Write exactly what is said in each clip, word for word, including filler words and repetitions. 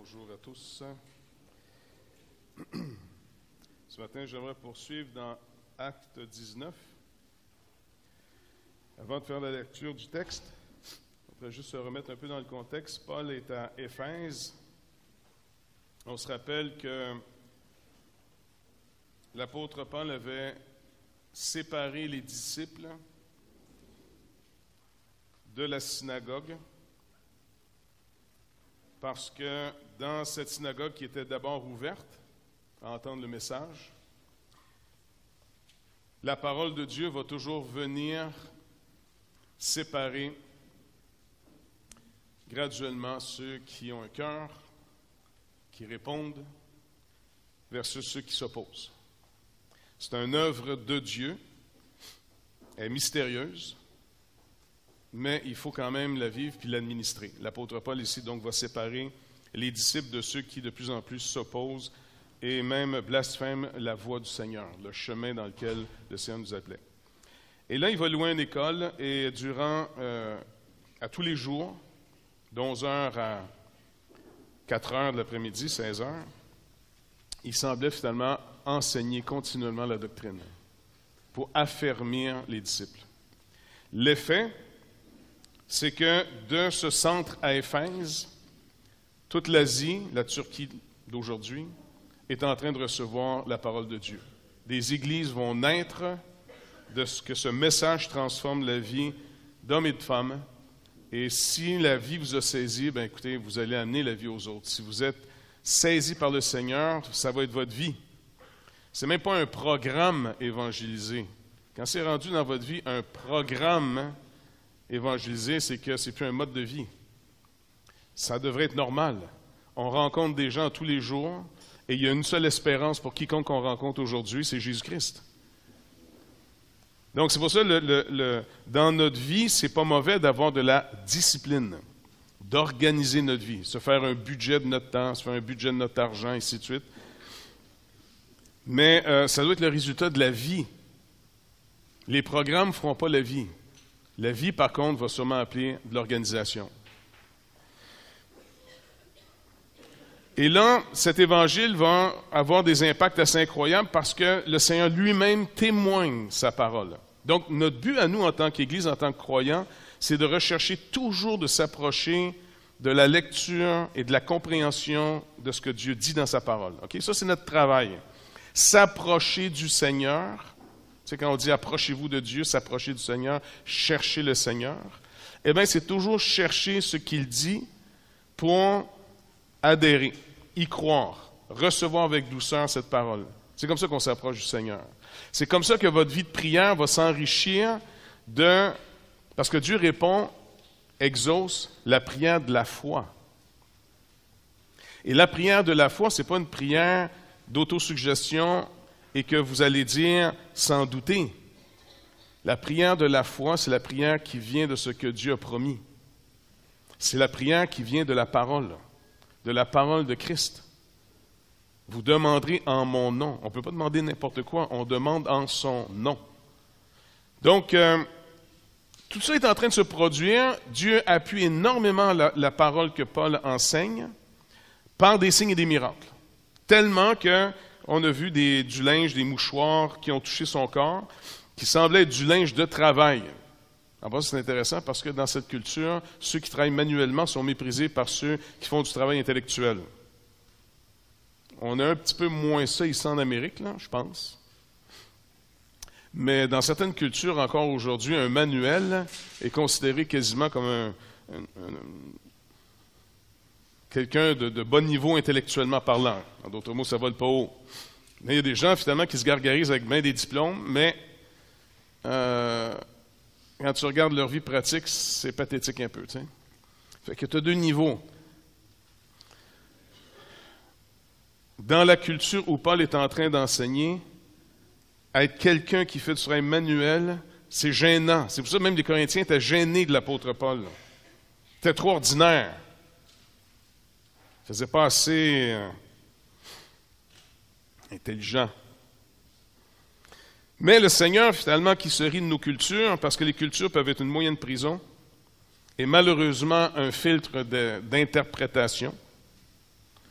bonjour à tous. Ce matin, j'aimerais poursuivre dans Acte dix-neuf. Avant de faire la lecture du texte, on va juste se remettre un peu dans le contexte. Paul est à Éphèse. On se rappelle que l'apôtre Paul avait séparé les disciples de la synagogue parce que dans cette synagogue qui était d'abord ouverte à entendre le message, la parole de Dieu va toujours venir séparer graduellement ceux qui ont un cœur, qui répondent, versus ceux qui s'opposent. C'est une œuvre de Dieu, elle est mystérieuse, mais il faut quand même la vivre puis l'administrer. L'apôtre Paul ici donc va séparer les disciples de ceux qui de plus en plus s'opposent et même blasphèment la voie du Seigneur, le chemin dans lequel le Seigneur nous appelait. Et là, il va louer une école et durant, euh, à tous les jours, d'onze heures à quatre heures de l'après-midi, seize heures, il semblait finalement enseigner continuellement la doctrine pour affermir les disciples. L'effet, c'est que de ce centre à Éphèse, toute l'Asie, la Turquie d'aujourd'hui, est en train de recevoir la parole de Dieu. Des églises vont naître de ce que ce message transforme la vie d'hommes et de femmes. Et si la vie vous a saisi, bien écoutez, vous allez amener la vie aux autres. Si vous êtes saisi par le Seigneur, ça va être votre vie. Ce n'est même pas un programme évangélisé. Quand c'est rendu dans votre vie un programme évangélisé, c'est que ce n'est plus un mode de vie. Ça devrait être normal. On rencontre des gens tous les jours et il y a une seule espérance pour quiconque on rencontre aujourd'hui, c'est Jésus-Christ. Donc c'est pour ça que le, le, le, dans notre vie, c'est pas mauvais d'avoir de la discipline, d'organiser notre vie, se faire un budget de notre temps, se faire un budget de notre argent, et ainsi de suite. Mais euh, ça doit être le résultat de la vie. Les programmes ne feront pas la vie. La vie, par contre, va sûrement appeler de l'organisation. Et là, cet évangile va avoir des impacts assez incroyables parce que le Seigneur lui-même témoigne sa parole. Donc, notre but à nous, en tant qu'Église, en tant que croyants, c'est de rechercher toujours de s'approcher de la lecture et de la compréhension de ce que Dieu dit dans sa parole. Okay? Ça, c'est notre travail. S'approcher du Seigneur. Tu sais, quand on dit « approchez-vous de Dieu », s'approcher du Seigneur, chercher le Seigneur, eh bien, c'est toujours chercher ce qu'il dit pour adhérer, y croire, recevoir avec douceur cette parole. C'est comme ça qu'on s'approche du Seigneur. C'est comme ça que votre vie de prière va s'enrichir de... Parce que Dieu répond, exauce la prière de la foi. Et la prière de la foi, ce n'est pas une prière d'autosuggestion et que vous allez dire sans douter. La prière de la foi, c'est la prière qui vient de ce que Dieu a promis. C'est la prière qui vient de la parole, de la parole de Christ. Vous demanderez en mon nom. On ne peut pas demander n'importe quoi, on demande en son nom. Donc, euh, tout ça est en train de se produire. Dieu appuie énormément la, la parole que Paul enseigne par des signes et des miracles. Tellement que on a vu des, du linge, des mouchoirs qui ont touché son corps, qui semblaient être du linge de travail. En fait, c'est intéressant parce que dans cette culture, ceux qui travaillent manuellement sont méprisés par ceux qui font du travail intellectuel. On a un petit peu moins ça ici en Amérique, là, je pense. Mais dans certaines cultures, encore aujourd'hui, un manuel est considéré quasiment comme un, un, un, quelqu'un de, de bon niveau intellectuellement parlant. En d'autres mots, ça vole pas haut. Mais il y a des gens, finalement, qui se gargarisent avec bien des diplômes, mais euh, quand tu regardes leur vie pratique, c'est pathétique un peu. Tu sais. Fait que tu as deux niveaux. Dans la culture où Paul est en train d'enseigner, être quelqu'un qui fait du travail manuel, c'est gênant. C'est pour ça que même les Corinthiens étaient gênés de l'apôtre Paul. C'était trop ordinaire. Il ne faisait pas assez euh, intelligent. Mais le Seigneur, finalement, qui se rit de nos cultures, parce que les cultures peuvent être une moyenne prison, et malheureusement un filtre de, d'interprétation.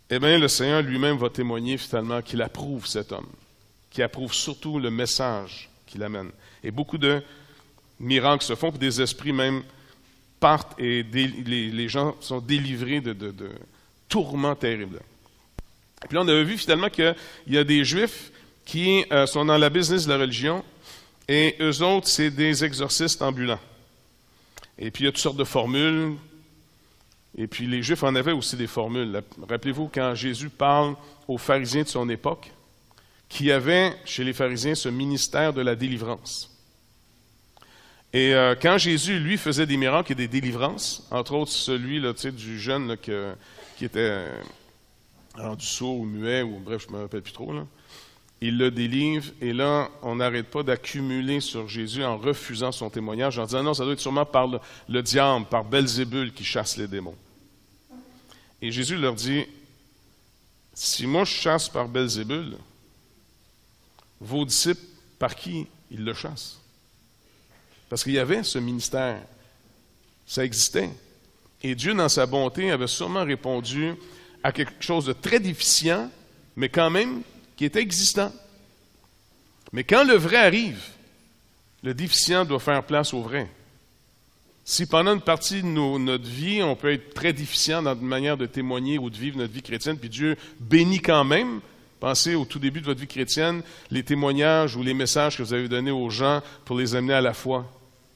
eh bien, le Seigneur lui-même va témoigner finalement qu'il approuve cet homme, qu'il approuve surtout le message qu'il amène. Et beaucoup de miracles se font, puis des esprits même partent et dé, les, les gens sont délivrés de, de, de tourments terribles. Et puis là, on avait vu finalement qu'il y a des Juifs qui euh, sont dans la business de la religion, et eux autres, c'est des exorcistes ambulants. Et puis, il y a toutes sortes de formules. Et puis, les Juifs en avaient aussi des formules. Rappelez-vous, quand Jésus parle aux pharisiens de son époque, qu'il y avait chez les pharisiens ce ministère de la délivrance. Et euh, quand Jésus, lui, faisait des miracles et des délivrances, entre autres celui là, du jeune là, que, qui était rendu sourd ou muet, ou bref, je ne me rappelle plus trop, là, il le délivre, et là, on n'arrête pas d'accumuler sur Jésus en refusant son témoignage, en disant non, ça doit être sûrement par le, le diable, par Belzébul qui chasse les démons. Et Jésus leur dit, si moi je chasse par Belzébul, vos disciples, par qui ils le chassent? Parce qu'il y avait ce ministère, ça existait. Et Dieu, dans sa bonté, avait sûrement répondu à quelque chose de très déficient, mais quand même qui était existant. Mais quand le vrai arrive, le déficient doit faire place au vrai. Si pendant une partie de nos, notre vie, on peut être très déficient dans une manière de témoigner ou de vivre notre vie chrétienne, puis Dieu bénit quand même, pensez au tout début de votre vie chrétienne, les témoignages ou les messages que vous avez donnés aux gens pour les amener à la foi.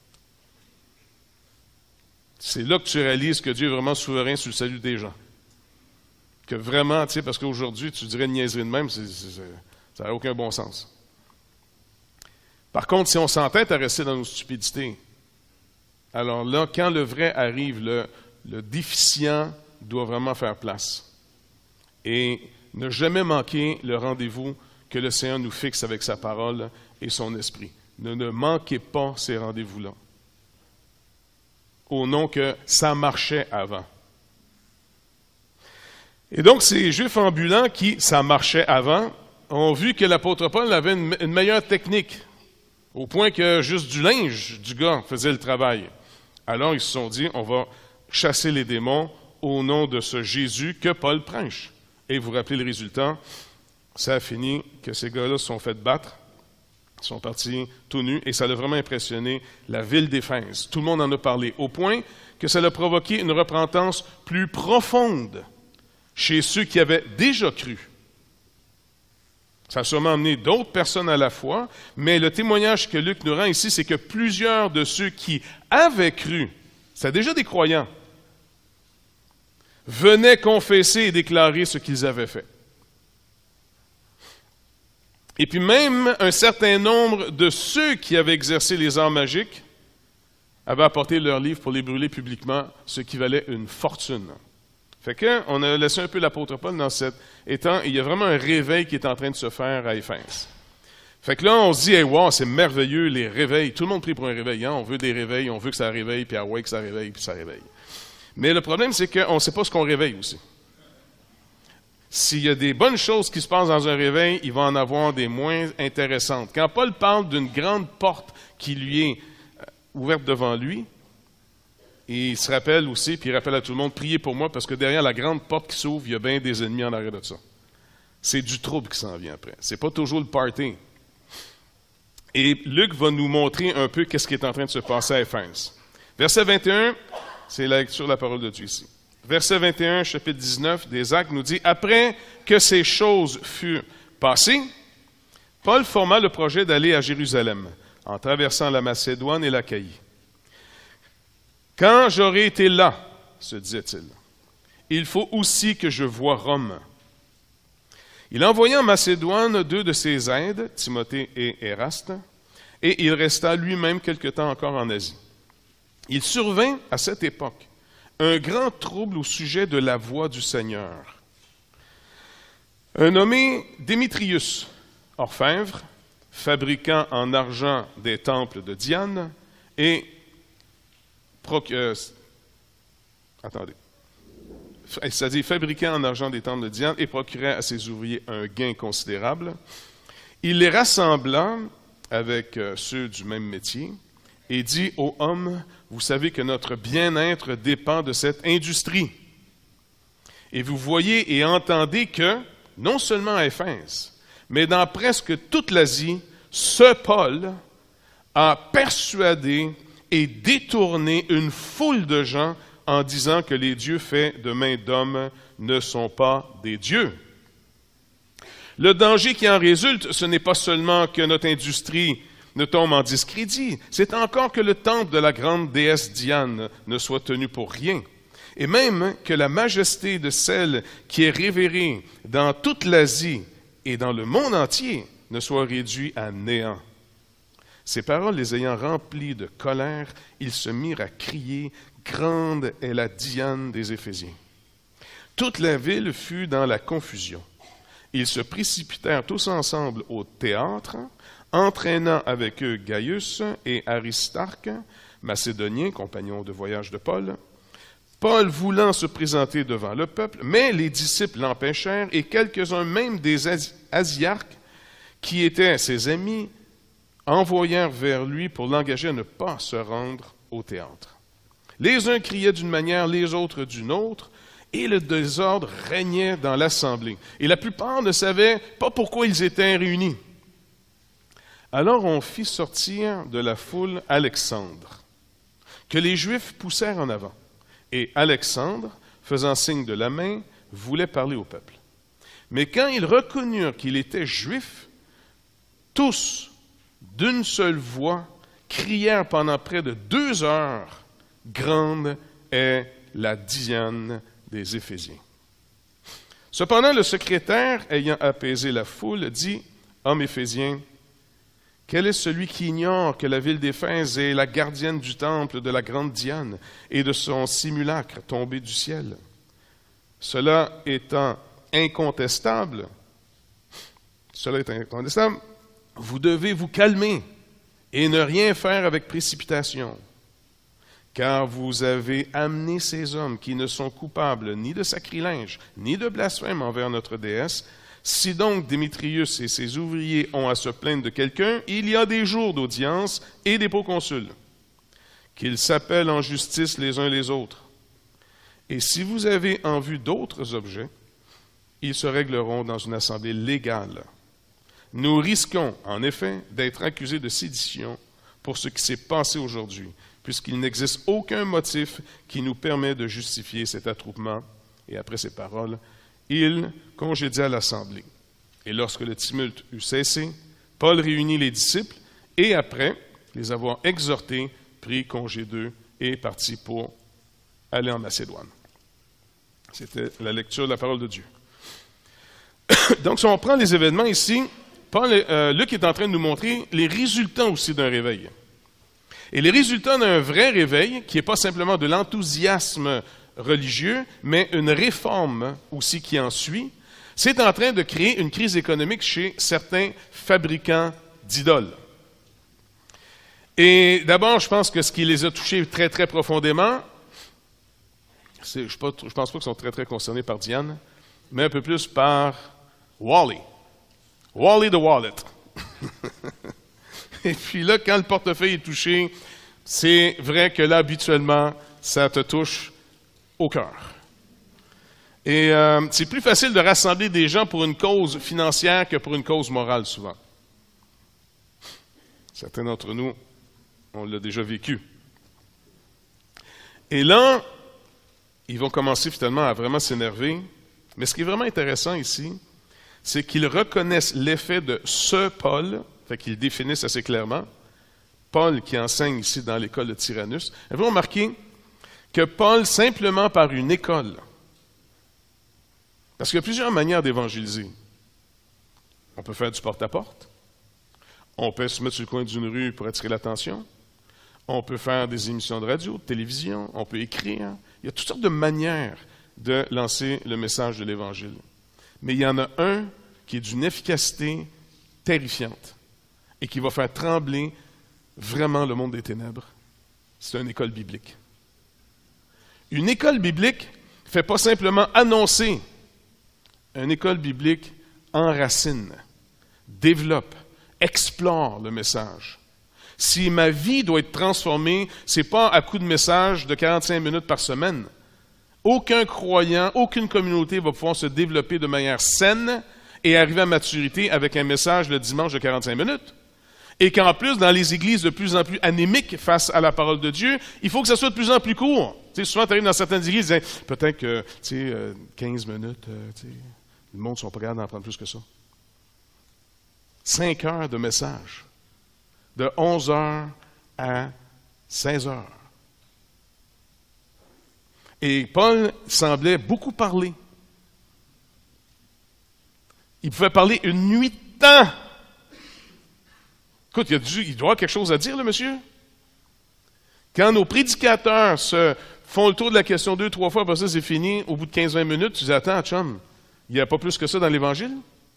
C'est là que tu réalises que Dieu est vraiment souverain sur le salut des gens. Que vraiment, tu sais, parce qu'aujourd'hui, tu dirais une niaiserie de même, c'est, c'est, ça n'a aucun bon sens. Par contre, si on s'entête à rester dans nos stupidités, alors là, quand le vrai arrive, le, le déficient doit vraiment faire place. Et ne jamais manquer le rendez-vous que le Seigneur nous fixe avec sa parole et son esprit. Ne, ne manquez pas ces rendez-vous-là. Au nom que ça marchait avant. Et donc, ces Juifs ambulants qui, ça marchait avant, ont vu que l'apôtre Paul avait une, une meilleure technique, au point que juste du linge du gars faisait le travail. Alors, ils se sont dit, on va chasser les démons au nom de ce Jésus que Paul prêche. Et vous vous rappelez le résultat, ça a fini que ces gars-là se sont fait battre, ils sont partis tout nus, et ça a vraiment impressionné la ville d'Éphèse. Tout le monde en a parlé, au point que ça a provoqué une repentance plus profonde chez ceux qui avaient déjà cru. Ça a sûrement amené d'autres personnes à la foi, mais le témoignage que Luc nous rend ici, c'est que plusieurs de ceux qui avaient cru, c'est déjà des croyants, venaient confesser et déclarer ce qu'ils avaient fait. Et puis même un certain nombre de ceux qui avaient exercé les arts magiques avaient apporté leurs livres pour les brûler publiquement, ce qui valait une fortune. Fait qu'on a laissé un peu l'apôtre Paul dans cet étang, et il y a vraiment un réveil qui est en train de se faire à Éphèse. Fait que là, on se dit, hey, wow, c'est merveilleux, les réveils. Tout le monde prie pour un réveil, hein? On veut des réveils, on veut que ça réveille, puis ah ouais, que ça réveille, puis ça réveille. Mais le problème, c'est qu'on ne sait pas ce qu'on réveille aussi. S'il y a des bonnes choses qui se passent dans un réveil, il va en avoir des moins intéressantes. Quand Paul parle d'une grande porte qui lui est ouverte devant lui, et il se rappelle aussi, puis il rappelle à tout le monde, priez pour moi, parce que derrière la grande porte qui s'ouvre, il y a bien des ennemis en arrière de ça. C'est du trouble qui s'en vient après. C'est pas toujours le party. Et Luc va nous montrer un peu qu'est-ce qui est en train de se passer à Éphèse. Verset vingt et un, c'est la lecture de la parole de Dieu ici. Verset vingt et un, chapitre dix-neuf des Actes nous dit, « Après que ces choses furent passées, Paul forma le projet d'aller à Jérusalem, en traversant la Macédoine et l'Achaïe. Quand j'aurai été là, se disait-il, il faut aussi que je voie Rome. Il envoya en Macédoine deux de ses aides, Timothée et Éraste, et il resta lui-même quelque temps encore en Asie. Il survint à cette époque un grand trouble au sujet de la voie du Seigneur. Un nommé Démétrius, orfèvre, fabriquant en argent des temples de Diane, et proc- euh, attendez, c'est-à-dire fabriquant en argent des temples de Diane et procurait à ses ouvriers un gain considérable. Il les rassembla avec euh, ceux du même métier et dit aux hommes, vous savez que notre bien-être dépend de cette industrie. Et vous voyez et entendez que, non seulement à Éphèse, mais dans presque toute l'Asie, ce Paul a persuadé et détourné une foule de gens en disant que les dieux faits de main d'homme ne sont pas des dieux. Le danger qui en résulte, ce n'est pas seulement que notre industrie ne tombe en discrédit, c'est encore que le temple de la grande déesse Diane ne soit tenu pour rien, et même que la majesté de celle qui est révérée dans toute l'Asie et dans le monde entier ne soit réduite à néant. Ces paroles les ayant remplis de colère, ils se mirent à crier « Grande est la Diane des Éphésiens ». Toute la ville fut dans la confusion. Ils se précipitèrent tous ensemble au théâtre, entraînant avec eux Gaius et Aristarque, macédoniens, compagnons de voyage de Paul. Paul voulant se présenter devant le peuple, mais les disciples l'empêchèrent et quelques-uns même des Asiarques, qui étaient ses amis, envoyèrent vers lui pour l'engager à ne pas se rendre au théâtre. Les uns criaient d'une manière, les autres d'une autre, et le désordre régnait dans l'assemblée. Et la plupart ne savaient pas pourquoi ils étaient réunis. Alors on fit sortir de la foule Alexandre, que les Juifs poussèrent en avant. Et Alexandre, faisant signe de la main, voulait parler au peuple. Mais quand ils reconnurent qu'il était juif, tous, d'une seule voix, crièrent pendant près de deux heures, « Grande est la Diane des Éphésiens. » Cependant, le secrétaire, ayant apaisé la foule, dit, « Homme Éphésiens, quel est celui qui ignore que la ville d'Éphèse est la gardienne du temple de la grande Diane et de son simulacre tombé du ciel? Cela étant incontestable, cela est incontestable, vous devez vous calmer et ne rien faire avec précipitation, car vous avez amené ces hommes qui ne sont coupables ni de sacrilège, ni de blasphème envers notre déesse. Si donc Démétrius et ses ouvriers ont à se plaindre de quelqu'un, il y a des jours d'audience et des proconsuls, qu'ils s'appellent en justice les uns les autres. Et si vous avez en vue d'autres objets, ils se régleront dans une assemblée légale. Nous risquons, en effet, d'être accusés de sédition pour ce qui s'est passé aujourd'hui, puisqu'il n'existe aucun motif qui nous permet de justifier cet attroupement. Et après ces paroles, il congédia l'assemblée. Et lorsque le tumulte eut cessé, Paul réunit les disciples et après les avoir exhortés, prit congé d'eux et partit pour aller en Macédoine. C'était la lecture de la parole de Dieu. Donc, si on prend les événements ici, Paul, euh, Luc est en train de nous montrer les résultats aussi d'un réveil. Et les résultats d'un vrai réveil, qui n'est pas simplement de l'enthousiasme religieux, mais une réforme aussi qui en suit, c'est en train de créer une crise économique chez certains fabricants d'idoles. Et d'abord, je pense que ce qui les a touchés très, très profondément, c'est, je ne pense pas qu'ils sont très, très concernés par Diane, mais un peu plus par Wally. Wally the Wallet. Et puis là, quand le portefeuille est touché, c'est vrai que là, habituellement, ça te touche au cœur. Et euh, c'est plus facile de rassembler des gens pour une cause financière que pour une cause morale, souvent. Certains d'entre nous, on l'a déjà vécu. Et là, ils vont commencer finalement à vraiment s'énerver. Mais ce qui est vraiment intéressant ici, c'est qu'ils reconnaissent l'effet de ce Paul, fait qu'ils définissent assez clairement, Paul qui enseigne ici dans l'école de Tyrannus. Avez-vous remarqué que Paul, simplement par une école, parce qu'il y a plusieurs manières d'évangéliser. On peut faire du porte-à-porte, on peut se mettre sur le coin d'une rue pour attirer l'attention, on peut faire des émissions de radio, de télévision, on peut écrire. Il y a toutes sortes de manières de lancer le message de l'Évangile. Mais il y en a un qui est d'une efficacité terrifiante et qui va faire trembler vraiment le monde des ténèbres. C'est une école biblique. Une école biblique ne fait pas simplement annoncer. Une école biblique enracine, développe, explore le message. Si ma vie doit être transformée, ce n'est pas à coup de message de quarante-cinq minutes par semaine. Aucun croyant, aucune communauté va pouvoir se développer de manière saine et arriver à maturité avec un message le dimanche de quarante-cinq minutes. Et qu'en plus, dans les églises de plus en plus anémiques face à la parole de Dieu, il faut que ça soit de plus en plus court. Tu sais, souvent, tu arrives dans certaines églises, peut-être que tu sais, euh, quinze minutes, euh, tu sais, le monde ne sont pas capables d'en prendre plus que ça. Cinq heures de message, de onze heures à seize heures. Et Paul semblait beaucoup parler. Il pouvait parler une nuit de temps. Écoute, il, a dû, il doit avoir quelque chose à dire, le monsieur. Quand nos prédicateurs se font le tour de la question deux, trois fois, après ça, c'est fini, au bout de quinze à vingt minutes, tu dis, attends, chum, il n'y a pas plus que ça dans l'Évangile?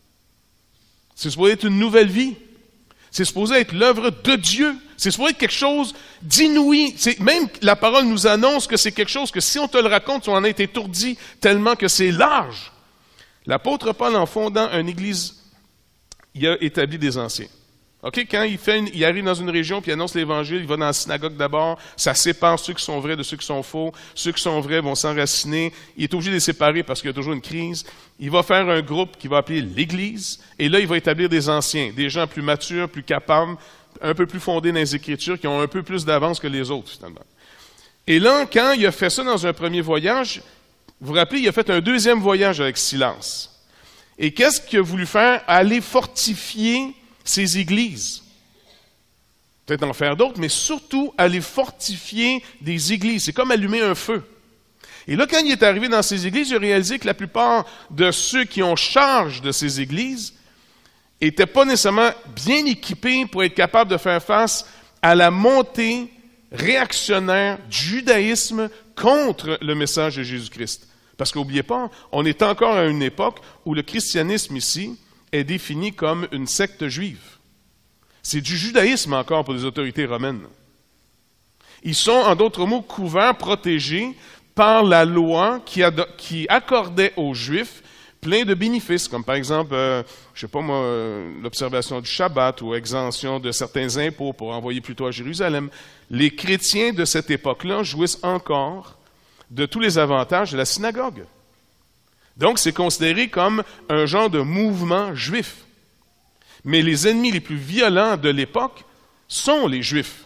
C'est supposé être une nouvelle vie. C'est supposé être l'œuvre de Dieu. C'est supposé être quelque chose d'inouï. C'est, même la parole nous annonce que c'est quelque chose que si on te le raconte, tu en as été étourdi tellement que c'est large. L'apôtre Paul, en fondant une église, il a établi des anciens. Okay? Quand il, fait une, il arrive dans une région puis il annonce l'Évangile, il va dans la synagogue d'abord, ça sépare ceux qui sont vrais de ceux qui sont faux. Ceux qui sont vrais vont s'enraciner. Il est obligé de les séparer parce qu'il y a toujours une crise. Il va faire un groupe qu'il va appeler l'Église. Et là, il va établir des anciens, des gens plus matures, plus capables, un peu plus fondés dans les Écritures, qui ont un peu plus d'avance que les autres, finalement. Et là, quand il a fait ça dans un premier voyage, vous vous rappelez, il a fait un deuxième voyage avec Silence. Et qu'est-ce qu'il a voulu faire? Aller fortifier ces églises. Peut-être en faire d'autres, mais surtout aller fortifier des églises. C'est comme allumer un feu. Et là, quand il est arrivé dans ces églises, il a réalisé que la plupart de ceux qui ont charge de ces églises n'étaient pas nécessairement bien équipés pour être capables de faire face à la montée réactionnaire du judaïsme contre le message de Jésus-Christ. Parce qu'oubliez pas, on est encore à une époque où le christianisme ici est défini comme une secte juive. C'est du judaïsme encore pour les autorités romaines. Ils sont, en d'autres mots, couverts, protégés par la loi qui, ad- qui accordait aux Juifs plein de bénéfices, comme par exemple, euh, je sais pas moi, euh, l'observation du Shabbat ou exemption de certains impôts pour envoyer plutôt à Jérusalem. Les chrétiens de cette époque-là jouissent encore de tous les avantages de la synagogue. Donc, c'est considéré comme un genre de mouvement juif. Mais les ennemis les plus violents de l'époque sont les Juifs.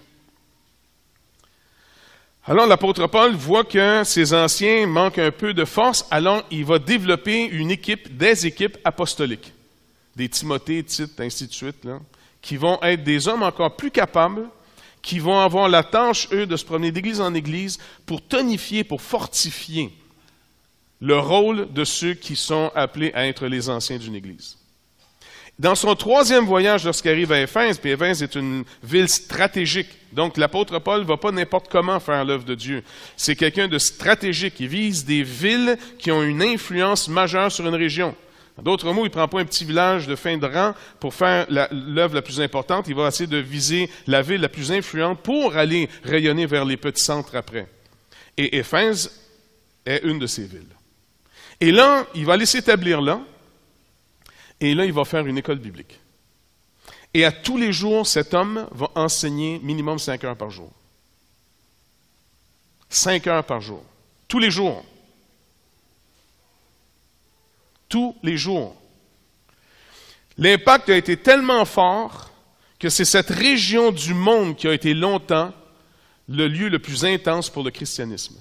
Alors, l'apôtre Paul voit que ses anciens manquent un peu de force, alors il va développer une équipe, des équipes apostoliques, des Timothée, Tite, ainsi de suite, là, qui vont être des hommes encore plus capables, qui vont avoir la tâche, eux, de se promener d'église en église pour tonifier, pour fortifier le rôle de ceux qui sont appelés à être les anciens d'une église. Dans son troisième voyage, lorsqu'il arrive à Éphèse, puis Éphèse est une ville stratégique, donc l'apôtre Paul ne va pas n'importe comment faire l'œuvre de Dieu. C'est quelqu'un de stratégique, il vise des villes qui ont une influence majeure sur une région. En d'autres mots, il ne prend pas un petit village de fin de rang pour faire la, l'œuvre la plus importante, il va essayer de viser la ville la plus influente pour aller rayonner vers les petits centres après. Et Éphèse est une de ces villes. Et là, il va aller s'établir là, et là, il va faire une école biblique. Et à tous les jours, cet homme va enseigner minimum cinq heures par jour. Cinq heures par jour. Tous les jours. Tous les jours. L'impact a été tellement fort que c'est cette région du monde qui a été longtemps le lieu le plus intense pour le christianisme.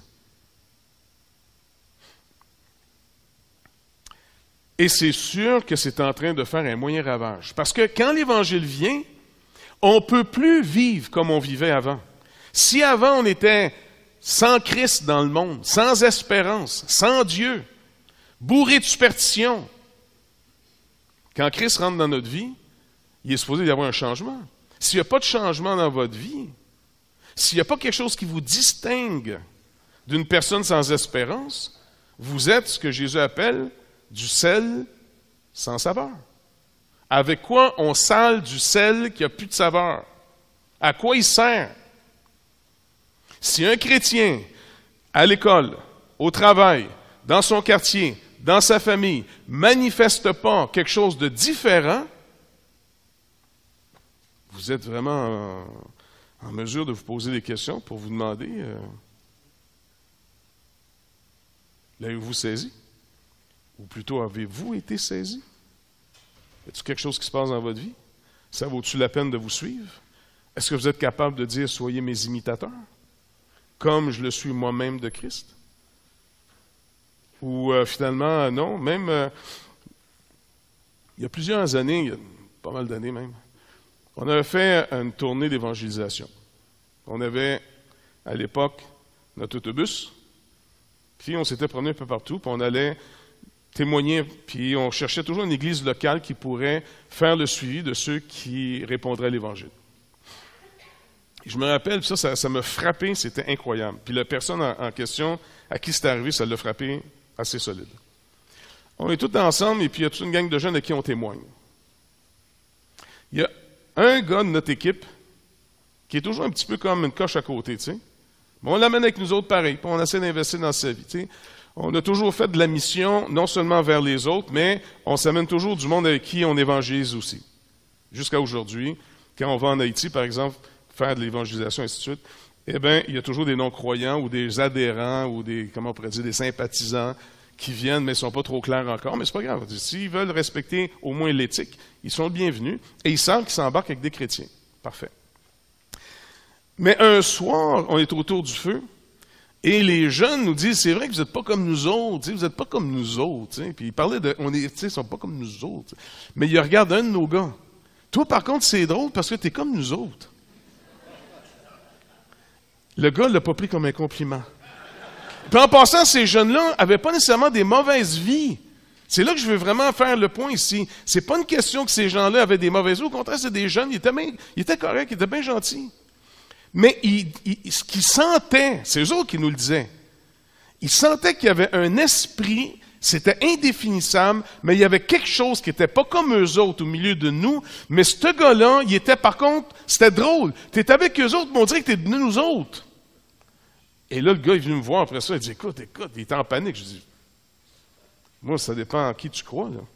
Et c'est sûr que c'est en train de faire un moyen ravage. Parce que quand l'Évangile vient, on ne peut plus vivre comme on vivait avant. Si avant on était sans Christ dans le monde, sans espérance, sans Dieu, bourré de superstition, quand Christ rentre dans notre vie, il est supposé y avoir un changement. S'il n'y a pas de changement dans votre vie, s'il n'y a pas quelque chose qui vous distingue d'une personne sans espérance, vous êtes ce que Jésus appelle du sel sans saveur. Avec quoi on sale du sel qui n'a plus de saveur? À quoi il sert? Si un chrétien, à l'école, au travail, dans son quartier, dans sa famille, manifeste pas quelque chose de différent, vous êtes vraiment en, en mesure de vous poser des questions pour vous demander... Euh, L'avez-vous saisi? Ou plutôt, avez-vous été saisi? Y a-t-il quelque chose qui se passe dans votre vie? Ça vaut-tu la peine de vous suivre? Est-ce que vous êtes capable de dire « Soyez mes imitateurs », comme je le suis moi-même de Christ? Ou euh, finalement, non, même euh, il y a plusieurs années, il y a pas mal d'années même, on avait fait une tournée d'évangélisation. On avait, à l'époque, notre autobus, puis on s'était promené un peu partout, puis on allait témoigner, puis on cherchait toujours une église locale qui pourrait faire le suivi de ceux qui répondraient à l'Évangile. Et je me rappelle, ça, ça, ça m'a frappé, c'était incroyable. Puis la personne en, en question, à qui c'était arrivé, ça l'a frappé assez solide. On est tous ensemble, et puis il y a toute une gang de jeunes à qui on témoigne. Il y a un gars de notre équipe qui est toujours un petit peu comme une coche à côté, tu sais. Mais on l'amène avec nous autres pareil, puis on essaie d'investir dans sa vie, tu sais. On a toujours fait de la mission, non seulement vers les autres, mais on s'amène toujours du monde avec qui on évangélise aussi. Jusqu'à aujourd'hui, quand on va en Haïti, par exemple, faire de l'évangélisation, et ainsi de suite, eh bien, il y a toujours des non-croyants ou des adhérents ou des, comment on pourrait dire, des sympathisants qui viennent, mais ne sont pas trop clairs encore. Mais c'est pas grave. S'ils veulent respecter au moins l'éthique, ils sont bienvenus et ils savent qu'ils s'embarquent avec des chrétiens. Parfait. Mais un soir, on est autour du feu et les jeunes nous disent, c'est vrai que vous n'êtes pas comme nous autres, vous n'êtes pas comme nous autres. Puis ils parlaient de, on est, ils ne sont pas comme nous autres. Mais ils regardent un de nos gars. Toi, par contre, c'est drôle parce que tu es comme nous autres. Le gars ne l'a pas pris comme un compliment. Puis en passant, ces jeunes-là n'avaient pas nécessairement des mauvaises vies. C'est là que je veux vraiment faire le point ici. C'est pas une question que ces gens-là avaient des mauvaises vies. Au contraire, c'est des jeunes, ils étaient, bien, ils étaient corrects, ils étaient bien gentils. Mais ils, ils, ce qu'ils sentaient, c'est eux autres qui nous le disaient, ils sentaient qu'il y avait un esprit, c'était indéfinissable, mais il y avait quelque chose qui n'était pas comme eux autres au milieu de nous, mais ce gars-là, il était par contre, c'était drôle. Tu étais avec eux autres, mais on dirait que tu es de nous autres. Et là, le gars est venu me voir après ça, il dit, écoute, écoute, il était en panique. Je dis, moi, ça dépend en qui tu crois, là.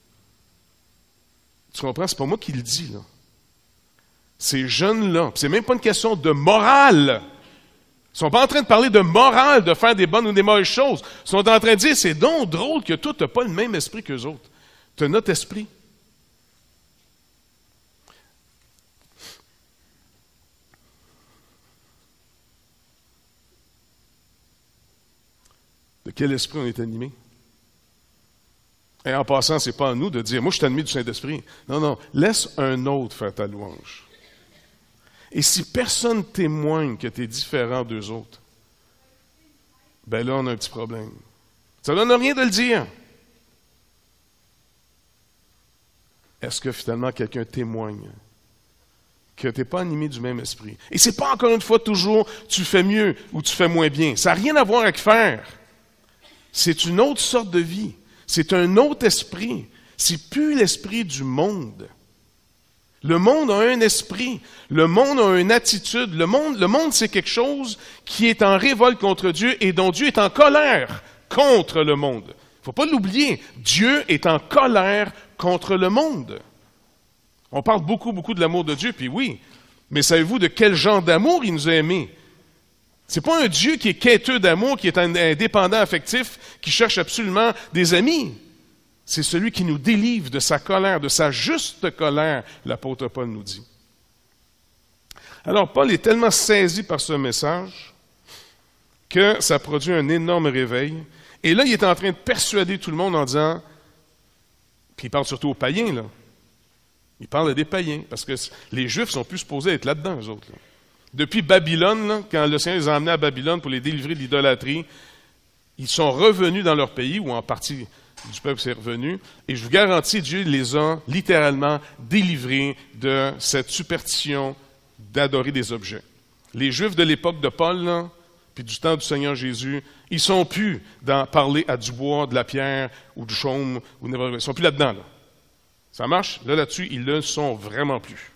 Tu comprends? C'est pas moi qui le dis, là. Ces jeunes-là, c'est même pas une question de morale. Ils sont pas en train de parler de morale, de faire des bonnes ou des mauvaises choses. Ils sont en train de dire, c'est donc drôle que toi, tu n'as pas le même esprit qu'eux autres. Tu as notre esprit. De quel esprit on est animé? Et en passant, ce n'est pas à nous de dire, moi je suis animé du Saint-Esprit. Non, non, laisse un autre faire ta louange. Et si personne témoigne que tu es différent d'eux autres, ben là, on a un petit problème. Ça ne donne rien de le dire. Est-ce que finalement quelqu'un témoigne que tu n'es pas animé du même esprit? Et ce n'est pas encore une fois toujours tu fais mieux ou tu fais moins bien. Ça n'a rien à voir avec faire. C'est une autre sorte de vie. C'est un autre esprit. C'est plus l'esprit du monde. Le monde a un esprit. Le monde a une attitude. Le monde, le monde, c'est quelque chose qui est en révolte contre Dieu et dont Dieu est en colère contre le monde. Il ne faut pas l'oublier. Dieu est en colère contre le monde. On parle beaucoup, beaucoup de l'amour de Dieu, puis oui. Mais savez-vous de quel genre d'amour il nous a aimés? C'est pas un Dieu qui est quêteux d'amour, qui est un indépendant affectif, qui cherche absolument des amis. C'est celui qui nous délivre de sa colère, de sa juste colère, l'apôtre Paul nous dit. Alors, Paul est tellement saisi par ce message que ça produit un énorme réveil. Et là, il est en train de persuader tout le monde en disant, puis il parle surtout aux païens, là. Il parle à des païens, parce que les Juifs sont plus supposés être là-dedans, eux autres, là. Depuis Babylone, là, quand le Seigneur les a emmenés à Babylone pour les délivrer de l'idolâtrie, ils sont revenus dans leur pays, ou en partie du peuple s'est revenu, et je vous garantis, Dieu les a littéralement délivrés de cette superstition d'adorer des objets. Les Juifs de l'époque de Paul, là, puis du temps du Seigneur Jésus, ils sont plus dans parler à du bois, de la pierre, ou du chaume, ou ils ne sont plus là-dedans. Là. Ça marche? Là, là-dessus, ils ne le sont vraiment plus.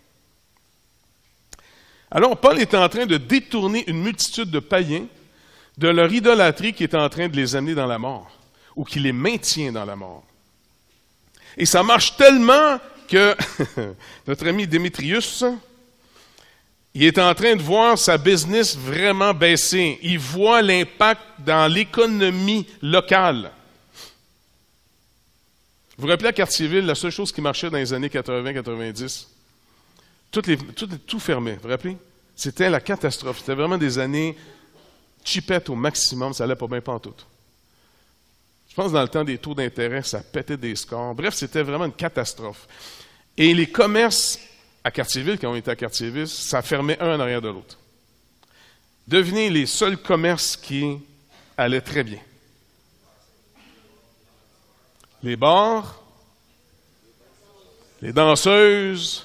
Alors, Paul est en train de détourner une multitude de païens de leur idolâtrie qui est en train de les amener dans la mort, ou qui les maintient dans la mort. Et ça marche tellement que notre ami Démétrius, Il est en train de voir sa business vraiment baisser. Il voit l'impact dans l'économie locale. Vous vous rappelez à Cartierville, la seule chose qui marchait dans les années quatre-vingts quatre-vingt-dix, tout, les, tout, tout fermait, vous vous rappelez? C'était la catastrophe. C'était vraiment des années chipettes au maximum, ça allait pas bien pantoute. Je pense que dans le temps des taux d'intérêt, ça pétait des scores. Bref, c'était vraiment une catastrophe. Et les commerces à Cartierville, quand on était à Cartierville, ça fermait un en arrière de l'autre. Devinez les seuls commerces qui allaient très bien. Les bars, les danseuses,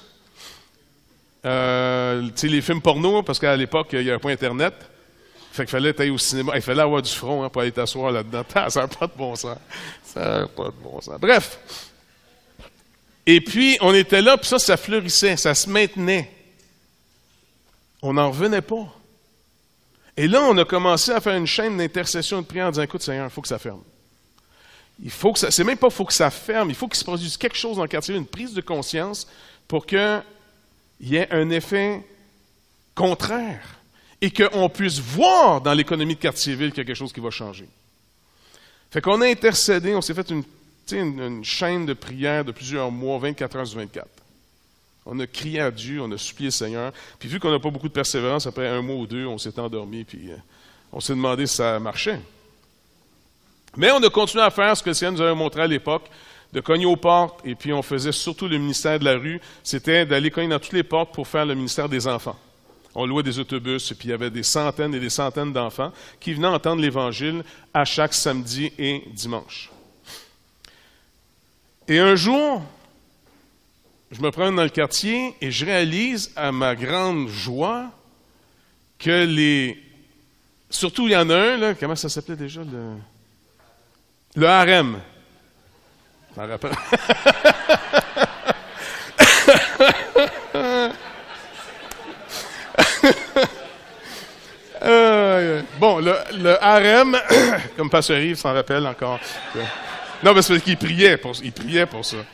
euh, les films porno, parce qu'à l'époque, il n'y avait pas Internet. Fait qu'il fallait aller au cinéma. Il fallait avoir du front hein, pour aller t'asseoir là-dedans. Ça n'a pas de bon sens. Ça n'a pas de bon sens. Bref. Et puis, on était là, puis ça, ça fleurissait, ça se maintenait. On n'en revenait pas. Et là, on a commencé à faire une chaîne d'intercession de prière en disant, écoute, Seigneur, il faut que ça ferme. Il faut que ça, c'est même pas qu'il faut que ça ferme, il faut qu'il se produise quelque chose dans le quartier, une prise de conscience pour qu'il y ait un effet contraire et qu'on puisse voir dans l'économie de Cartierville qu'il y a quelque chose qui va changer. Fait qu'on a intercédé, on s'est fait une, une, une chaîne de prière de plusieurs mois, vingt-quatre heures sur vingt-quatre. On a crié à Dieu, on a supplié le Seigneur, puis vu qu'on n'a pas beaucoup de persévérance, après un mois ou deux, on s'est endormi, puis euh, on s'est demandé si ça marchait. Mais on a continué à faire ce que le Seigneur nous avait montré à l'époque, de cogner aux portes, et puis on faisait surtout le ministère de la rue, c'était d'aller cogner dans toutes les portes pour faire le ministère des enfants. On louait des autobus, et puis il y avait des centaines et des centaines d'enfants qui venaient entendre l'Évangile à chaque samedi et dimanche. Et un jour, je me promène dans le quartier et je réalise, à ma grande joie, que les... Surtout, il y en a un, là, comment ça s'appelait déjà? Le, le harem. Je m'en rappelle. euh, bon, le, le harem, comme Pasteur Yves s'en rappelle encore. Non, mais c'est parce qu'il priait pour, il priait pour ça.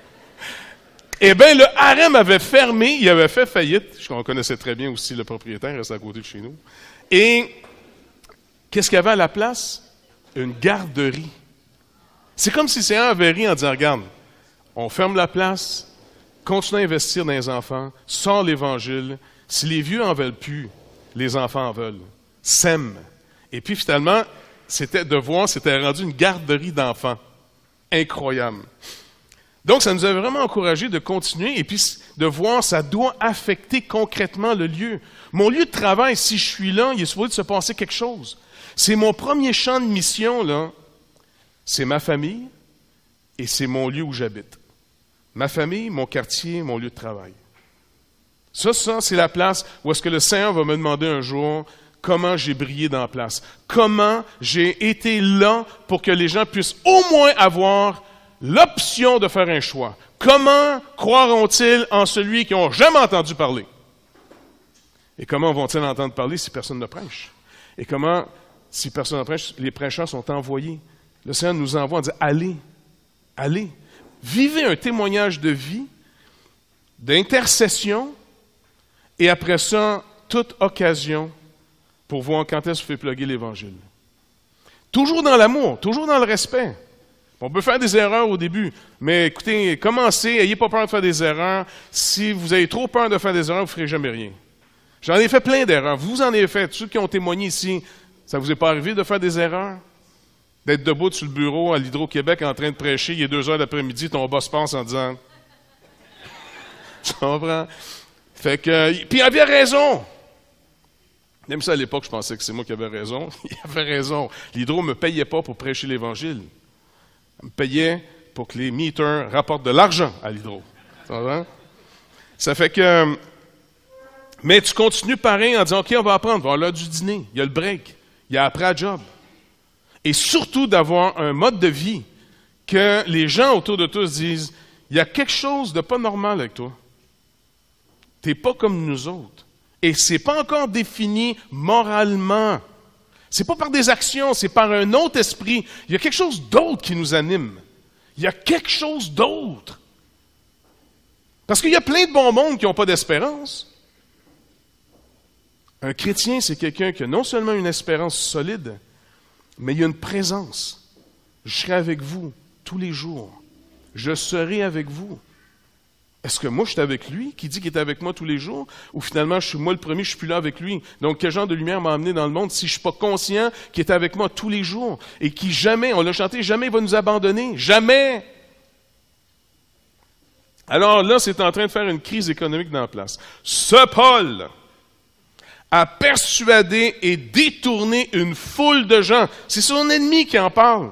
Eh bien, le harem avait fermé, il avait fait faillite. On connaissait très bien aussi le propriétaire, il restait à côté de chez nous. Et qu'est-ce qu'il y avait à la place? Une garderie. C'est comme si le Seigneur avait ri en disant, regarde, on ferme la place, continue à investir dans les enfants, sort l'Évangile. Si les vieux en veulent plus, les enfants en veulent. Sème. Et puis finalement, c'était de voir, c'était rendu une garderie d'enfants. Incroyable. Donc, ça nous a vraiment encouragé de continuer et puis de voir, ça doit affecter concrètement le lieu. Mon lieu de travail, si je suis là, il est supposé de se passer quelque chose. C'est mon premier champ de mission, là. C'est ma famille et c'est mon lieu où j'habite. Ma famille, mon quartier, mon lieu de travail. Ça, ça, c'est la place où est-ce que le Seigneur va me demander un jour comment j'ai brillé dans la place. Comment j'ai été là pour que les gens puissent au moins avoir l'option de faire un choix. Comment croiront-ils en celui qu'ils n'ont jamais entendu parler? Et comment vont-ils entendre parler si personne ne prêche? Et comment, si personne ne prêche, les prêcheurs sont envoyés? Le Seigneur nous envoie en disant, allez, allez, vivez un témoignage de vie, d'intercession, et après ça, toute occasion pour voir quand est-ce que vous faites plugger l'Évangile. Toujours dans l'amour, toujours dans le respect. On peut faire des erreurs au début, mais écoutez, commencez, n'ayez pas peur de faire des erreurs. Si vous avez trop peur de faire des erreurs, vous ne ferez jamais rien. J'en ai fait plein d'erreurs. Vous en avez fait. Tous ceux qui ont témoigné ici, ça vous est pas arrivé de faire des erreurs? D'être debout sur le bureau à l'Hydro-Québec en train de prêcher, il est deux heures d'après-midi, ton boss passe en disant... Tu comprends? Fait que... Puis il avait raison! Même ça, à l'époque, je pensais que c'est moi qui avais raison. Il avait raison. L'Hydro ne me payait pas pour prêcher l'Évangile. Il me payait pour que les meters rapportent de l'argent à l'Hydro. Ça fait que... Mais tu continues pareil en disant, OK, on va apprendre, on va avoir l'heure du dîner, il y a le break, il y a après à job. Et surtout d'avoir un mode de vie que les gens autour de toi se disent, il y a quelque chose de pas normal avec toi. Tu n'es pas comme nous autres. Et ce n'est pas encore défini moralement. Ce n'est pas par des actions, c'est par un autre esprit. Il y a quelque chose d'autre qui nous anime. Il y a quelque chose d'autre. Parce qu'il y a plein de bons mondes qui n'ont pas d'espérance. Un chrétien, c'est quelqu'un qui a non seulement une espérance solide, mais il y a une présence. Je serai avec vous tous les jours. Je serai avec vous. Est-ce que moi, je suis avec lui, qui dit qu'il est avec moi tous les jours, ou finalement, je suis moi le premier, je suis plus là avec lui? Donc, quel genre de lumière m'a amené dans le monde si je ne suis pas conscient qu'il est avec moi tous les jours et qui jamais, on l'a chanté, jamais il va nous abandonner. Jamais! Alors là, c'est en train de faire une crise économique dans la place. Ce Paul a persuadé et détourné une foule de gens. C'est son ennemi qui en parle.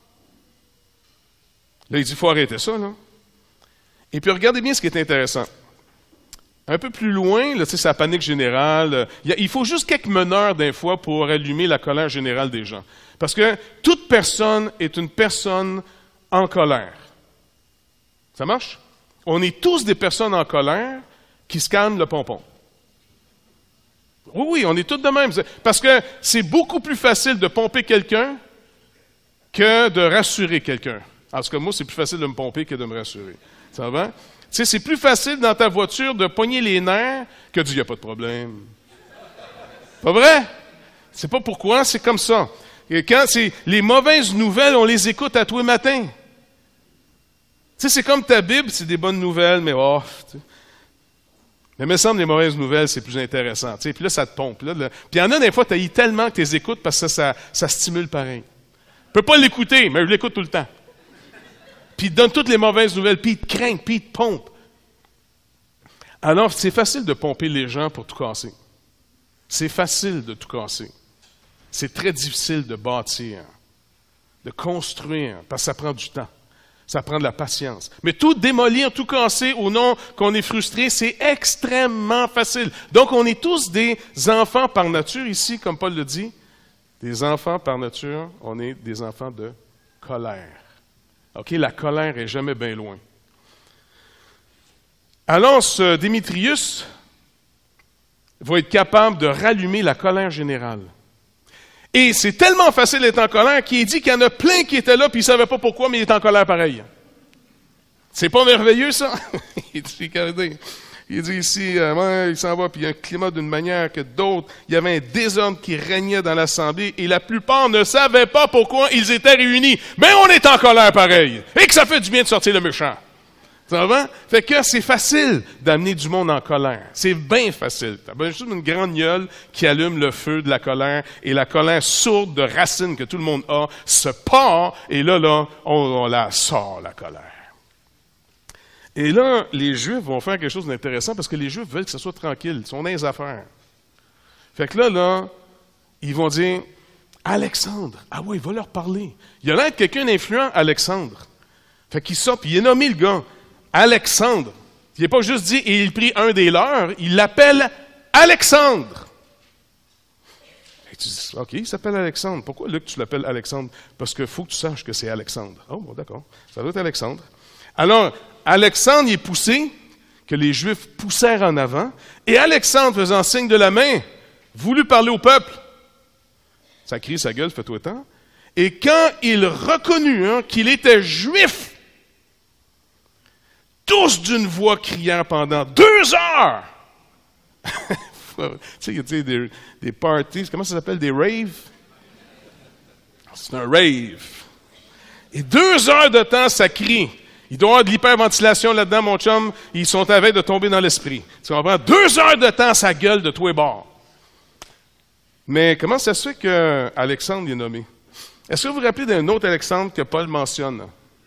Là, il dit, il faut arrêter ça, là. Et puis, regardez bien ce qui est intéressant. Un peu plus loin, là, tu sais, c'est la panique générale. Il, y a, il faut juste quelques meneurs d'un fois pour allumer la colère générale des gens. Parce que toute personne est une personne en colère. Ça marche? On est tous des personnes en colère qui scannent le pompon. Oui, oui, on est tous de même. Parce que c'est beaucoup plus facile de pomper quelqu'un que de rassurer quelqu'un. En tout cas, moi, c'est plus facile de me pomper que de me rassurer. Ça va? Tu sais, c'est plus facile dans ta voiture de pogner les nerfs que de dire « il n'y a pas de problème ». Pas vrai? C'est pas pourquoi, c'est comme ça. Et quand c'est les mauvaises nouvelles, on les écoute à tous les matins. Tu sais, c'est comme ta Bible, c'est des bonnes nouvelles, mais oh, tu sais. Mais il me semble que les mauvaises nouvelles, c'est plus intéressant. Tu sais, puis là, ça te pompe. Là, là. Puis il y en a des fois, tu haïs tellement que tu les écoutes parce que ça, ça, ça stimule pareil. Tu peux pas l'écouter, mais je l'écoute tout le temps. Puis il te donne toutes les mauvaises nouvelles, puis il te craint, puis il te pompe. Alors, c'est facile de pomper les gens pour tout casser. C'est facile de tout casser. C'est très difficile de bâtir, de construire, parce que ça prend du temps. Ça prend de la patience. Mais tout démolir, tout casser au nom qu'on est frustré, c'est extrêmement facile. Donc, on est tous des enfants par nature ici, comme Paul le dit. Des enfants par nature, on est des enfants de colère. OK, la colère est jamais bien loin. Alors, ce Démétrius va être capable de rallumer la colère générale. Et c'est tellement facile d'être en colère qu'il dit qu'il y en a plein qui étaient là puis ils ne savaient pas pourquoi, mais il est en colère pareil. C'est pas merveilleux, ça? Il dit, regardez, il dit ici, euh, ouais, il s'en va, puis il y a un climat d'une manière que d'autres, il y avait un désordre qui régnait dans l'Assemblée et la plupart ne savaient pas pourquoi ils étaient réunis. Mais on est en colère pareil. Et que ça fait du bien de sortir le méchant. Ça va? Fait que c'est facile d'amener du monde en colère. C'est bien facile. T'as juste une grande gueule qui allume le feu de la colère et la colère sourde de racines que tout le monde a se part et là, là, on, on la sort, la colère. Et là, les Juifs vont faire quelque chose d'intéressant parce que les Juifs veulent que ça soit tranquille. Ils sont dans les affaires. Fait que là, là, ils vont dire, Alexandre. Ah oui, il va leur parler. Il a l'air de quelqu'un d'influent, Alexandre. Fait qu'il sort, puis il est nommé le gars. Alexandre. Il n'est pas juste dit, et il prit un des leurs, il l'appelle Alexandre. Et tu dis, OK, il s'appelle Alexandre. Pourquoi, Luc, tu l'appelles Alexandre? Parce qu'il faut que tu saches que c'est Alexandre. Oh, bon, d'accord. Ça doit être Alexandre. Alors, Alexandre il est poussé, que les Juifs poussèrent en avant, et Alexandre, faisant signe de la main, voulut parler au peuple. Ça crie sa gueule, fais-toi temps. Et quand il reconnut hein, qu'il était juif, tous d'une voix crièrent pendant deux heures. Tu sais, il y a des, des parties, comment ça s'appelle, des raves? C'est un rave. Et deux heures de temps, ça crie. Il doit y avoir de l'hyperventilation là-dedans, mon chum. Ils sont à veille de tomber dans l'esprit. Tu comprends? Deux heures de temps, ça gueule de tous les bords. Mais comment ça se fait qu'Alexandre est nommé? Est-ce que vous vous rappelez d'un autre Alexandre que Paul mentionne?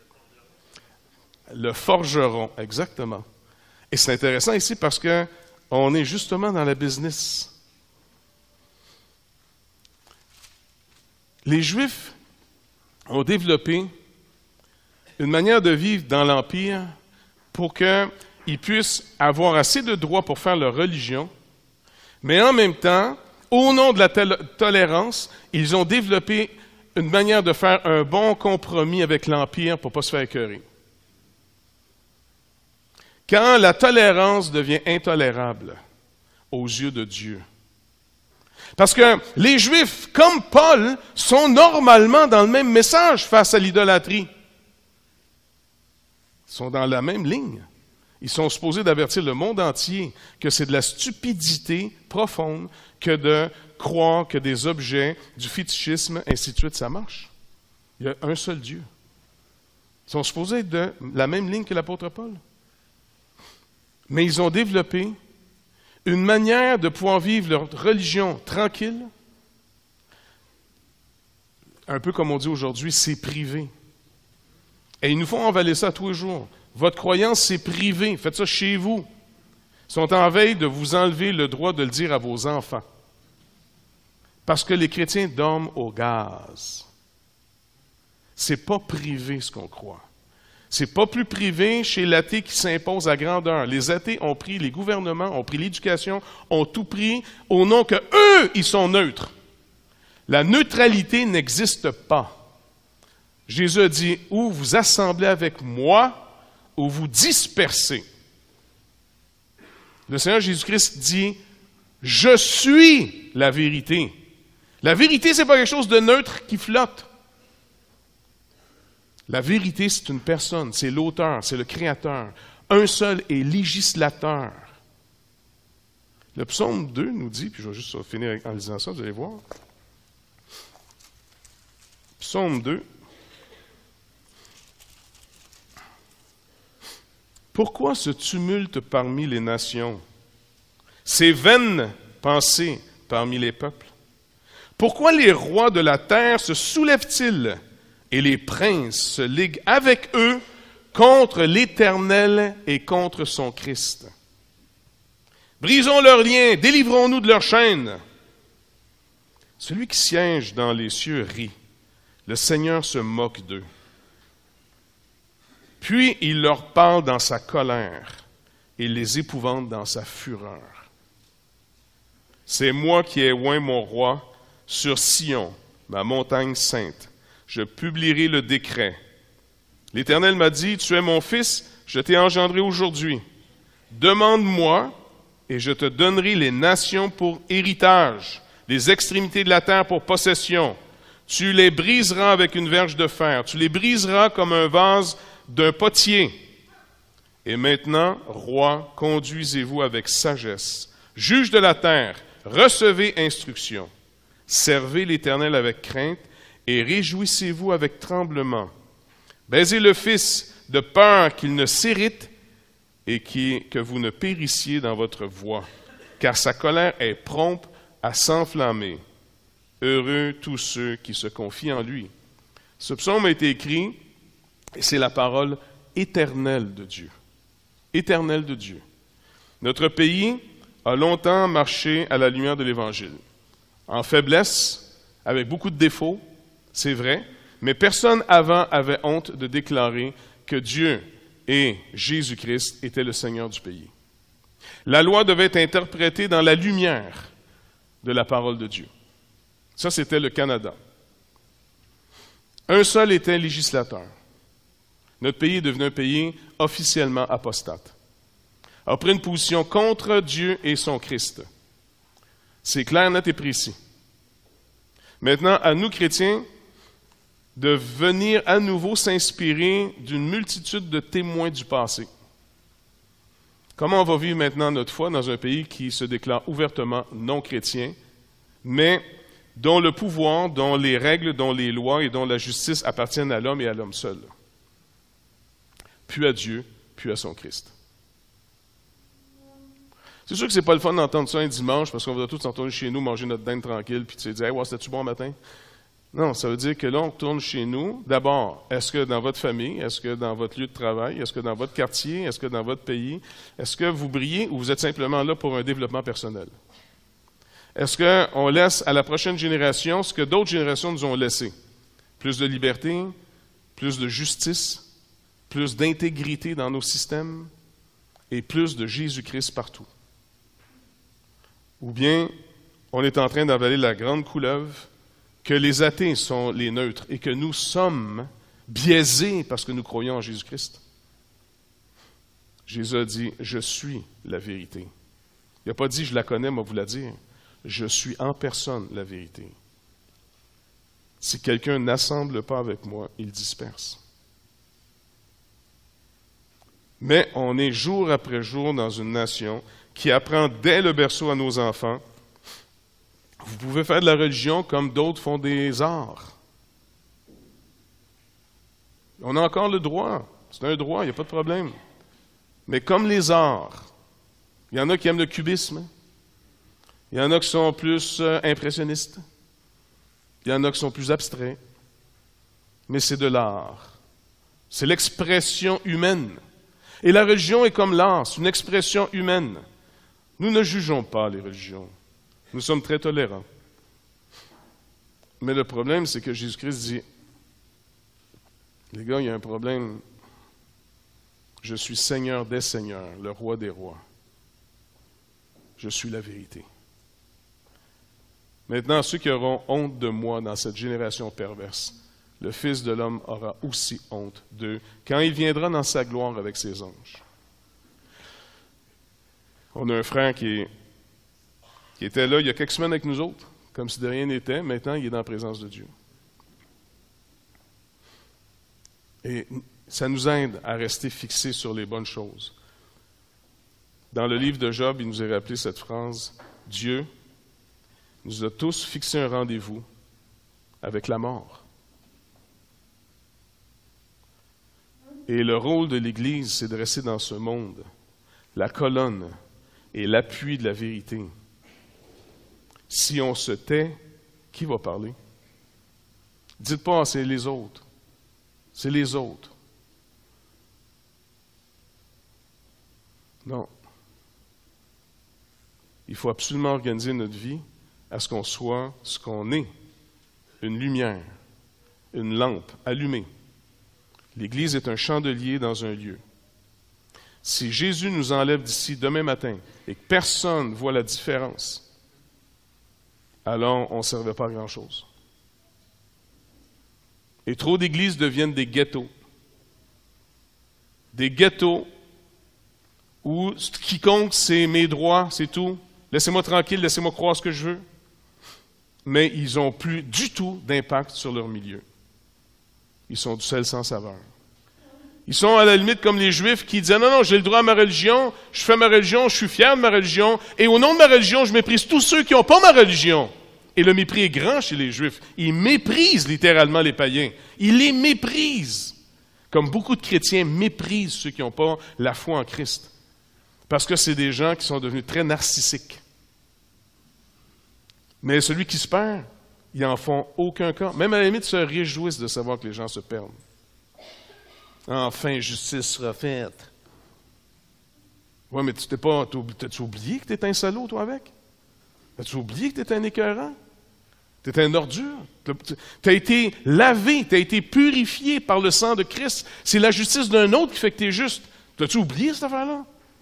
Le forgeron, exactement. Et c'est intéressant ici parce que on est justement dans la business. Les Juifs ont développé une manière de vivre dans l'Empire pour qu'ils puissent avoir assez de droits pour faire leur religion, mais en même temps, au nom de la tol- tolérance, ils ont développé une manière de faire un bon compromis avec l'Empire pour ne pas se faire écœurer. Quand la tolérance devient intolérable aux yeux de Dieu. Parce que les Juifs, comme Paul, sont normalement dans le même message face à l'idolâtrie. Ils sont dans la même ligne. Ils sont supposés d'avertir le monde entier que c'est de la stupidité profonde que de croire que des objets, du fétichisme, ainsi de suite, ça marche. Il y a un seul Dieu. Ils sont supposés être de la même ligne que l'apôtre Paul. Mais ils ont développé une manière de pouvoir vivre leur religion tranquille, un peu comme on dit aujourd'hui, c'est privé. Et ils nous font avaler ça tous les jours. Votre croyance, c'est privé. Faites ça chez vous. Ils sont en veille de vous enlever le droit de le dire à vos enfants. Parce que les chrétiens dorment au gaz. C'est pas privé ce qu'on croit. C'est pas plus privé chez l'athée qui s'impose à grandeur. Les athées ont pris, les gouvernements ont pris l'éducation, ont tout pris au nom que eux, ils sont neutres. La neutralité n'existe pas. Jésus a dit, ou vous assemblez avec moi, ou vous dispersez. Le Seigneur Jésus-Christ dit, je suis la vérité. La vérité, c'est pas quelque chose de neutre qui flotte. La vérité, c'est une personne, c'est l'auteur, c'est le créateur. Un seul est législateur. Le psaume deux nous dit, puis je vais juste finir en lisant ça, vous allez voir. Psaume deux. Pourquoi ce tumulte parmi les nations? Ces vaines pensées parmi les peuples? Pourquoi les rois de la terre se soulèvent-ils et les princes se liguent avec eux contre l'Éternel et contre son Christ? Brisons leurs liens, délivrons-nous de leurs chaînes. Celui qui siège dans les cieux rit. Le Seigneur se moque d'eux. Puis il leur parle dans sa colère et les épouvante dans sa fureur. C'est moi qui ai oint mon roi sur Sion, ma montagne sainte. Je publierai le décret. L'Éternel m'a dit, tu es mon fils, je t'ai engendré aujourd'hui. Demande-moi et je te donnerai les nations pour héritage, les extrémités de la terre pour possession. Tu les briseras avec une verge de fer, tu les briseras comme un vase d'un potier. Et maintenant, roi, conduisez-vous avec sagesse. Juge de la terre, recevez instruction. Servez l'Éternel avec crainte et réjouissez-vous avec tremblement. Baisez le Fils de peur qu'il ne s'irrite et que vous ne périssiez dans votre voie, car sa colère est prompte à s'enflammer. Heureux tous ceux qui se confient en lui. Ce psaume a été écrit, et c'est la parole éternelle de Dieu. Éternelle de Dieu. Notre pays a longtemps marché à la lumière de l'Évangile. En faiblesse, avec beaucoup de défauts, c'est vrai, mais personne avant avait honte de déclarer que Dieu et Jésus-Christ étaient le Seigneur du pays. La loi devait être interprétée dans la lumière de la parole de Dieu. Ça, c'était le Canada. Un seul était législateur. Notre pays est devenu un pays officiellement apostate. A pris une position contre Dieu et son Christ. C'est clair, net et précis. Maintenant, à nous, chrétiens, de venir à nouveau s'inspirer d'une multitude de témoins du passé. Comment on va vivre maintenant notre foi dans un pays qui se déclare ouvertement non chrétien, mais dont le pouvoir, dont les règles, dont les lois et dont la justice appartiennent à l'homme et à l'homme seul, puis à Dieu, puis à son Christ. C'est sûr que c'est pas le fun d'entendre ça un dimanche, parce qu'on va tous retourner chez nous, manger notre dinde tranquille, puis tu te dis « Hey, ouais, c'était-tu bon matin? » Non, ça veut dire que là, on retourne chez nous. D'abord, est-ce que dans votre famille, est-ce que dans votre lieu de travail, est-ce que dans votre quartier, est-ce que dans votre pays, est-ce que vous brillez ou vous êtes simplement là pour un développement personnel? Est-ce qu'on laisse à la prochaine génération ce que d'autres générations nous ont laissé? Plus de liberté, plus de justice, plus d'intégrité dans nos systèmes et plus de Jésus-Christ partout. Ou bien, on est en train d'avaler la grande couleuvre que les athées sont les neutres et que nous sommes biaisés parce que nous croyons en Jésus-Christ. Jésus a dit, je suis la vérité. Il n'a pas dit, je la connais, moi vous la dire. Je suis en personne la vérité. Si quelqu'un n'assemble pas avec moi, il disperse. Mais on est jour après jour dans une nation qui apprend dès le berceau à nos enfants Vous pouvez faire de la religion comme d'autres font des arts. On a encore le droit. C'est un droit, il n'y a pas de problème. Mais comme les arts, il y en a qui aiment le cubisme, il y en a qui sont plus euh, impressionnistes, il y en a qui sont plus abstraits, mais c'est de l'art. C'est l'expression humaine. Et la religion est comme l'art, c'est une expression humaine. Nous ne jugeons pas les religions. Nous sommes très tolérants. Mais le problème, c'est que Jésus-Christ dit, les gars, il y a un problème. Je suis Seigneur des Seigneurs, le Roi des Rois. Je suis la vérité. Maintenant, ceux qui auront honte de moi dans cette génération perverse, le Fils de l'homme aura aussi honte d'eux quand il viendra dans sa gloire avec ses anges. On a un frère qui, est, qui était là il y a quelques semaines avec nous autres, comme si de rien n'était. Maintenant, il est dans la présence de Dieu. Et ça nous aide à rester fixés sur les bonnes choses. Dans le livre de Job, il nous est rappelé cette phrase, « Dieu nous a tous fixé un rendez-vous avec la mort. » Et le rôle de l'Église, c'est de rester dans ce monde, la colonne et l'appui de la vérité. Si on se tait, qui va parler? Dites pas, c'est les autres. C'est les autres. Non. Il faut absolument organiser notre vie à ce qu'on soit ce qu'on est. Une lumière, une lampe allumée. L'Église est un chandelier dans un lieu. Si Jésus nous enlève d'ici demain matin et que personne ne voit la différence, alors on ne servait pas à grand-chose. Et trop d'églises deviennent des ghettos. Des ghettos où quiconque, c'est mes droits, c'est tout. Laissez-moi tranquille, laissez-moi croire ce que je veux. Mais ils n'ont plus du tout d'impact sur leur milieu. Ils sont du sel sans saveur. Ils sont à la limite comme les Juifs qui disaient « Non, non, j'ai le droit à ma religion, je fais ma religion, je suis fier de ma religion, et au nom de ma religion, je méprise tous ceux qui n'ont pas ma religion. » Et le mépris est grand chez les Juifs. Ils méprisent littéralement les païens. Ils les méprisent. Comme beaucoup de chrétiens méprisent ceux qui n'ont pas la foi en Christ. Parce que c'est des gens qui sont devenus très narcissiques. Mais celui qui se perd, ils n'en font aucun cas. Même à la limite, ils se réjouissent de savoir que les gens se perdent. Enfin, justice sera faite. Oui, mais tu t'es pas. T'as-tu oublié que tu es un salaud, toi, avec? As-tu oublié que tu es un écœurant? Tu es un ordure? Tu as été lavé, tu as été purifié par le sang de Christ. C'est la justice d'un autre qui fait que tu es juste. As-tu oublié cette affaire-là?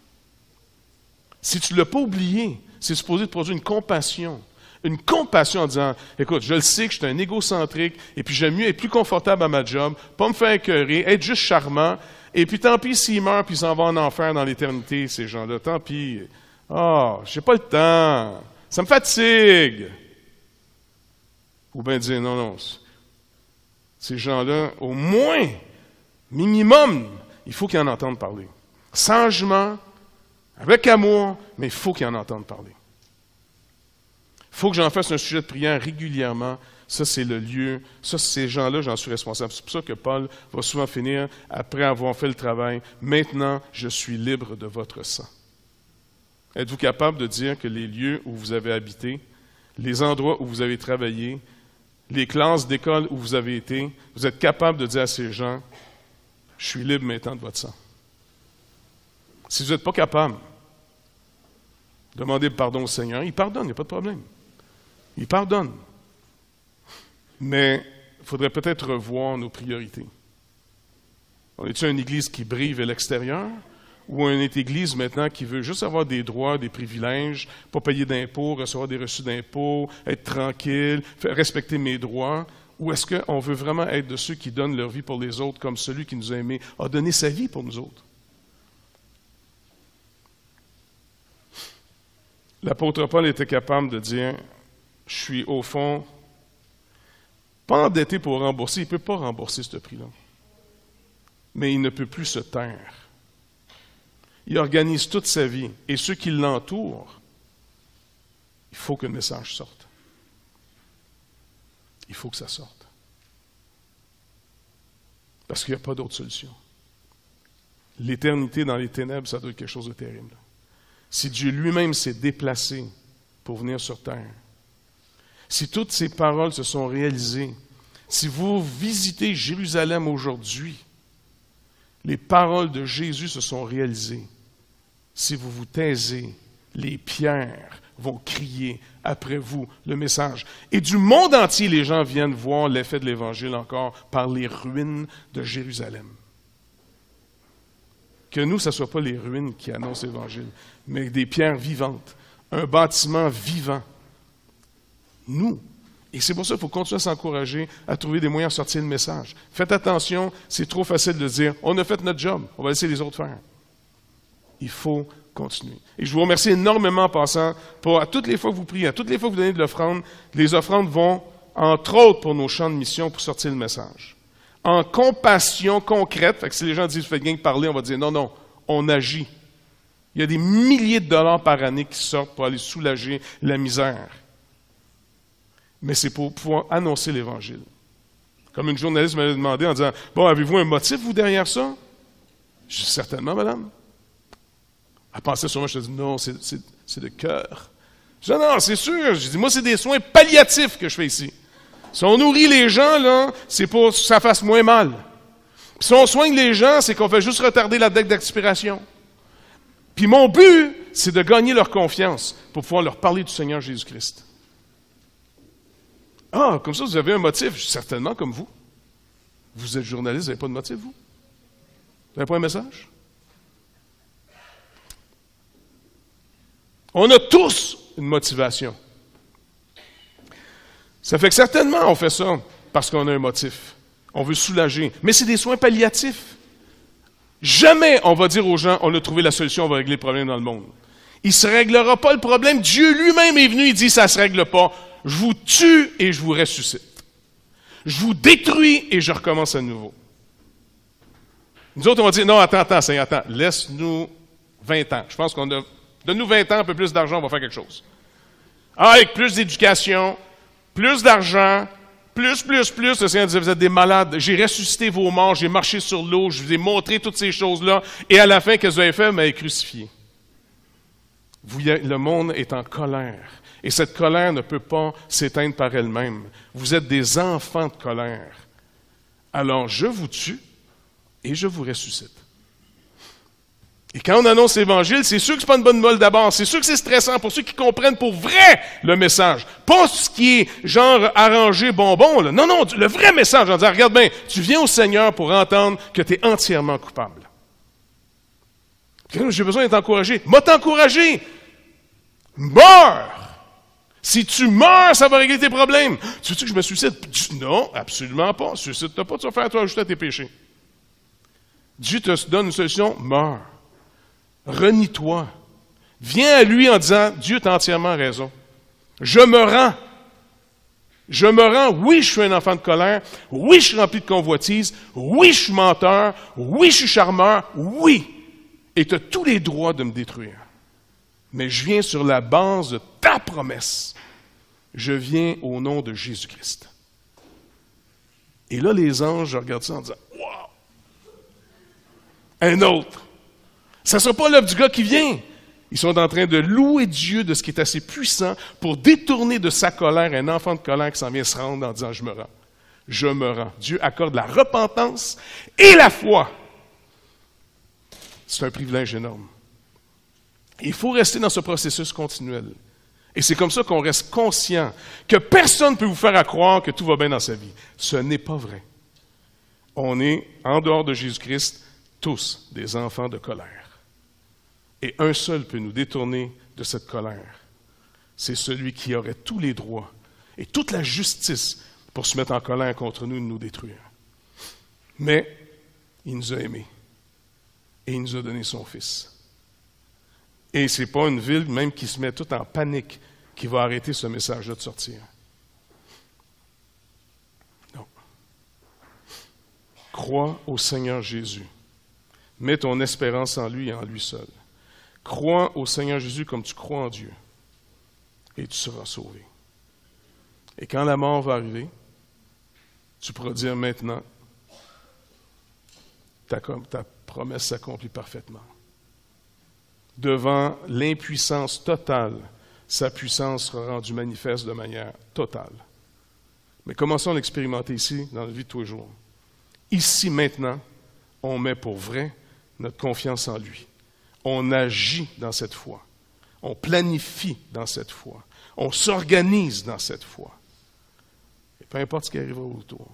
Si tu ne l'as pas oublié, c'est supposé te produire une compassion. Une compassion en disant, écoute, je le sais que je suis un égocentrique, et puis j'aime mieux être plus confortable à ma job, pas me faire écœurer, être juste charmant, et puis tant pis s'ils meurent, puis ils s'en vont en enfer dans l'éternité, ces gens-là, tant pis. Ah, oh, j'ai pas le temps, ça me fatigue. Ou bien dire, non, non, ces gens-là, au moins, minimum, il faut qu'ils en entendent parler. Sagement, avec amour, mais il faut qu'ils en entendent parler. Il faut que j'en fasse un sujet de prière régulièrement. Ça, c'est le lieu. Ça, ces gens-là, j'en suis responsable. C'est pour ça que Paul va souvent finir, après avoir fait le travail, « Maintenant, je suis libre de votre sang. » Êtes-vous capable de dire que les lieux où vous avez habité, les endroits où vous avez travaillé, les classes d'école où vous avez été, vous êtes capable de dire à ces gens, « Je suis libre maintenant de votre sang. » Si vous n'êtes pas capable, demandez pardon au Seigneur. Il pardonne, il n'y a pas de problème. Il pardonne. Mais il faudrait peut-être revoir nos priorités. On est-tu une église qui brille à l'extérieur ou une église maintenant qui veut juste avoir des droits, des privilèges, pas payer d'impôts, recevoir des reçus d'impôts, être tranquille, respecter mes droits? Ou est-ce qu'on veut vraiment être de ceux qui donnent leur vie pour les autres comme celui qui nous a aimés a donné sa vie pour nous autres? L'apôtre Paul était capable de dire, je suis au fond pas endetté pour rembourser, il ne peut pas rembourser ce prix-là. Mais il ne peut plus se taire. Il organise toute sa vie. Et ceux qui l'entourent, il faut que le message sorte. Il faut que ça sorte. Parce qu'il n'y a pas d'autre solution. L'éternité dans les ténèbres, ça doit être quelque chose de terrible. Si Dieu lui-même s'est déplacé pour venir sur terre, si toutes ces paroles se sont réalisées, si vous visitez Jérusalem aujourd'hui, les paroles de Jésus se sont réalisées. Si vous vous taisez, les pierres vont crier après vous le message. Et du monde entier, les gens viennent voir l'effet de l'Évangile encore par les ruines de Jérusalem. Que nous, ce ne soit pas les ruines qui annoncent l'Évangile, mais des pierres vivantes, un bâtiment vivant. Nous. Et c'est pour ça qu'il faut continuer à s'encourager à trouver des moyens de sortir le message. Faites attention, c'est trop facile de dire « on a fait notre job, on va laisser les autres faire ». Il faut continuer. Et je vous remercie énormément en passant pour à toutes les fois que vous priez, à toutes les fois que vous donnez de l'offrande, les offrandes vont, entre autres, pour nos champs de mission, pour sortir le message. En compassion concrète, fait que si les gens disent « faites bien que parler », on va dire « non, non, on agit ». Il y a des milliers de dollars par année qui sortent pour aller soulager la misère. Mais c'est pour pouvoir annoncer l'Évangile. Comme une journaliste m'avait demandé en disant « bon, avez-vous un motif, vous, derrière ça? » Je dis « certainement, madame. » Elle pensait sur moi, je dis « non, c'est, c'est, c'est de cœur. » Je dis « non, c'est sûr. » Je dis « moi, c'est des soins palliatifs que je fais ici. Si on nourrit les gens, là, c'est pour que ça fasse moins mal. Puis si on soigne les gens, c'est qu'on fait juste retarder la date d'expiration. Puis mon but, c'est de gagner leur confiance pour pouvoir leur parler du Seigneur Jésus-Christ. Ah, comme ça, vous avez un motif, certainement comme vous. Vous êtes journaliste, vous n'avez pas de motif, vous? Vous n'avez pas un message? On a tous une motivation. Ça fait que certainement, on fait ça parce qu'on a un motif. On veut soulager. Mais c'est des soins palliatifs. Jamais on va dire aux gens, on a trouvé la solution, on va régler le problème dans le monde. Il ne se réglera pas le problème. Dieu lui-même est venu, il dit, ça ne se règle pas. Je vous tue et je vous ressuscite. Je vous détruis et je recommence à nouveau. Nous autres, on va dire, non, attends, attends, Seigneur, attends, laisse-nous vingt ans. Je pense qu'on a, donne-nous vingt ans, un peu plus d'argent, on va faire quelque chose. Ah, avec plus d'éducation, plus d'argent, plus, plus, plus, le Seigneur disait, vous êtes des malades, j'ai ressuscité vos morts, j'ai marché sur l'eau, je vous ai montré toutes ces choses-là, et à la fin, qu'est-ce que vous avez fait? Vous m'avez crucifié. Vous, le monde est en colère. Et cette colère ne peut pas s'éteindre par elle-même. Vous êtes des enfants de colère. Alors, je vous tue et je vous ressuscite. Et quand on annonce l'Évangile, c'est sûr que ce n'est pas une bonne nouvelle d'abord. C'est sûr que c'est stressant pour ceux qui comprennent pour vrai le message. Pas ce qui est genre arrangé bonbon. Là. Non, non, le vrai message en disant, regarde bien, tu viens au Seigneur pour entendre que tu es entièrement coupable. J'ai besoin d'être encouragé. M'a t'encouragé. Meurs! Si tu meurs, ça va régler tes problèmes. Tu veux-tu que je me suicide? Non, absolument pas. Suicide-toi pas, tu vas faire toi ajouter à tes péchés. Dieu te donne une solution, meurs. Renie-toi. Viens à lui en disant, Dieu t'a entièrement raison. Je me rends. Je me rends. Oui, je suis un enfant de colère. Oui, je suis rempli de convoitise. Oui, je suis menteur. Oui, je suis charmeur. Oui. Et tu as tous les droits de me détruire. Mais je viens sur la base de ta promesse. Je viens au nom de Jésus-Christ. Et là, les anges, je regarde ça en disant, wow! Un autre. Ça ne sera pas l'œuvre du gars qui vient. Ils sont en train de louer Dieu de ce qui est assez puissant pour détourner de sa colère un enfant de colère qui s'en vient se rendre en disant, je me rends. Je me rends. Dieu accorde la repentance et la foi. C'est un privilège énorme. Il faut rester dans ce processus continuel. Et c'est comme ça qu'on reste conscient que personne ne peut vous faire à croire que tout va bien dans sa vie. Ce n'est pas vrai. On est, en dehors de Jésus-Christ, tous des enfants de colère. Et un seul peut nous détourner de cette colère. C'est celui qui aurait tous les droits et toute la justice pour se mettre en colère contre nous et nous détruire. Mais il nous a aimés. Et il nous a donné son Fils. Et ce n'est pas une ville même qui se met toute en panique qui va arrêter ce message-là de sortir. Non. Crois au Seigneur Jésus. Mets ton espérance en lui et en lui seul. Crois au Seigneur Jésus comme tu crois en Dieu. Et tu seras sauvé. Et quand la mort va arriver, tu pourras dire maintenant, ta, ta promesse s'accomplit parfaitement. Devant l'impuissance totale, sa puissance sera rendue manifeste de manière totale. Mais commençons à l'expérimenter ici, dans la vie de tous les jours. Ici, maintenant, on met pour vrai notre confiance en lui. On agit dans cette foi. On planifie dans cette foi. On s'organise dans cette foi. Et peu importe ce qui arrivera autour.